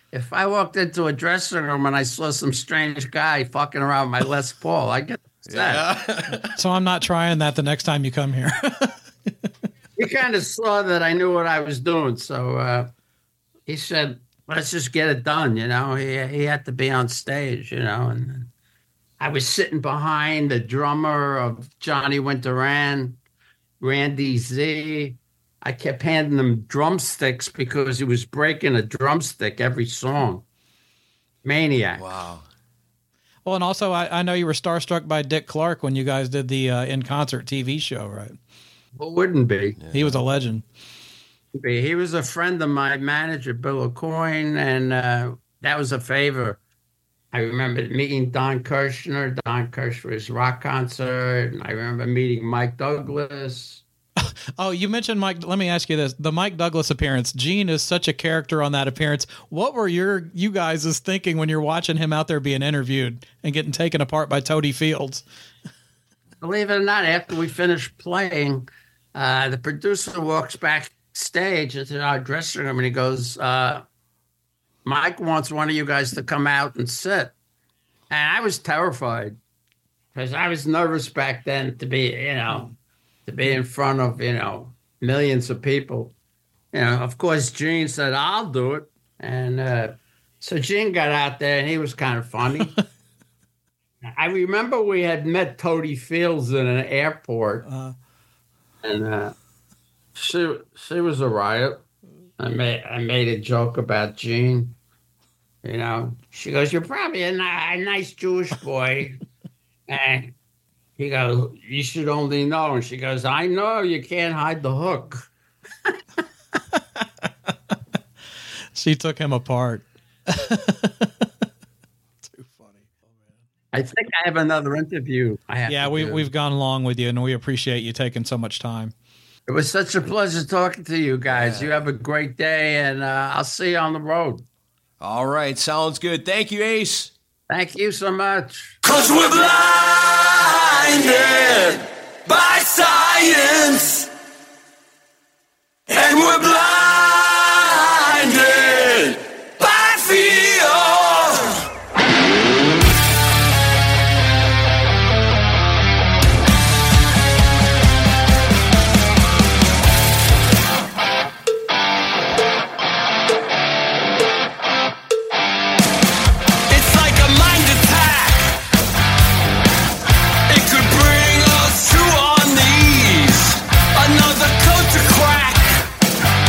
if I walked into a dressing room and I saw some strange guy fucking around my Les Paul, I get upset. Yeah. So I'm not trying that the next time you come here. He kind of saw that I knew what I was doing, so uh, he said, "Let's just get it done." You know, he he had to be on stage. You know, and I was sitting behind the drummer of Johnny Winter Ran, Randy Z. I kept handing him drumsticks because he was breaking a drumstick every song. Maniac. Wow. Well, and also I, I know you were starstruck by Dick Clark when you guys did the uh, In Concert T V show, right? Who wouldn't be? Yeah. He was a legend. He was a friend of my manager, Bill O'Coin, and uh, that was a favor. I remember meeting Don Kirshner, Don Kirshner's rock concert, and I remember meeting Mike Douglas. Oh, you mentioned Mike. Let me ask you this: the Mike Douglas appearance. Gene is such a character on that appearance. What were your you guys' thinking when you're watching him out there being interviewed and getting taken apart by Toady Fields? Believe it or not, after we finished playing, uh, the producer walks backstage into our dressing room and he goes, uh, "Mike wants one of you guys to come out and sit." And I was terrified because I was nervous back then to be, you know. to be in front of, you know, millions of people. You know, of course, Gene said, "I'll do it." And uh, so Gene got out there and he was kind of funny. I remember we had met Toady Fields in an airport. Uh, and uh, she she was a riot. I made, I made a joke about Gene. You know, she goes, "You're probably a, ni- a nice Jewish boy." And he goes, "You should only know." And she goes, "I know, you can't hide the hook." She took him apart. Too funny. Oh, man. I think I have another interview. I have yeah, we, do. we've gone along with you, and we appreciate you taking so much time. It was such a pleasure talking to you guys. Yeah. You have a great day, and uh, I'll see you on the road. All right. Sounds good. Thank you, Ace. Thank you so much. 'Cause we're blinded by science, and we're blinded by fear. It's like a mind attack. It could bring us to our knees. Another code to crack.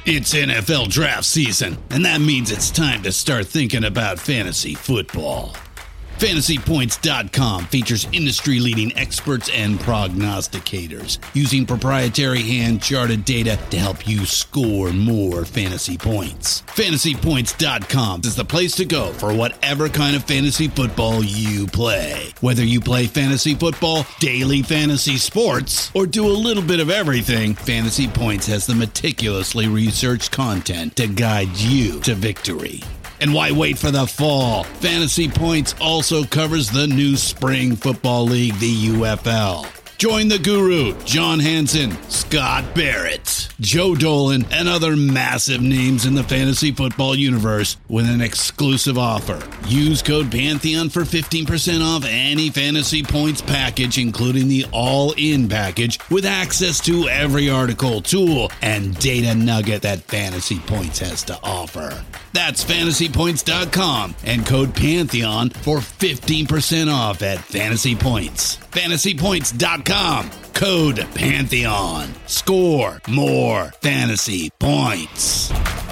It's N F L draft season, and that means it's time to start thinking about fantasy football. Fantasy Points dot com features industry-leading experts and prognosticators using proprietary hand-charted data to help you score more fantasy points. Fantasy Points dot com is the place to go for whatever kind of fantasy football you play. Whether you play fantasy football, daily fantasy sports, or do a little bit of everything, Fantasy Points has the meticulously researched content to guide you to victory. And why wait for the fall? Fantasy Points also covers the new spring football league, the U F L. Join the guru, John Hansen, Scott Barrett, Joe Dolan, and other massive names in the fantasy football universe with an exclusive offer. Use code Pantheon for fifteen percent off any Fantasy Points package, including the all-in package, with access to every article, tool, and data nugget that Fantasy Points has to offer. That's Fantasy Points dot com and code Pantheon for fifteen percent off at Fantasy Points. Fantasy Points dot com, code Pantheon. Score more fantasy points.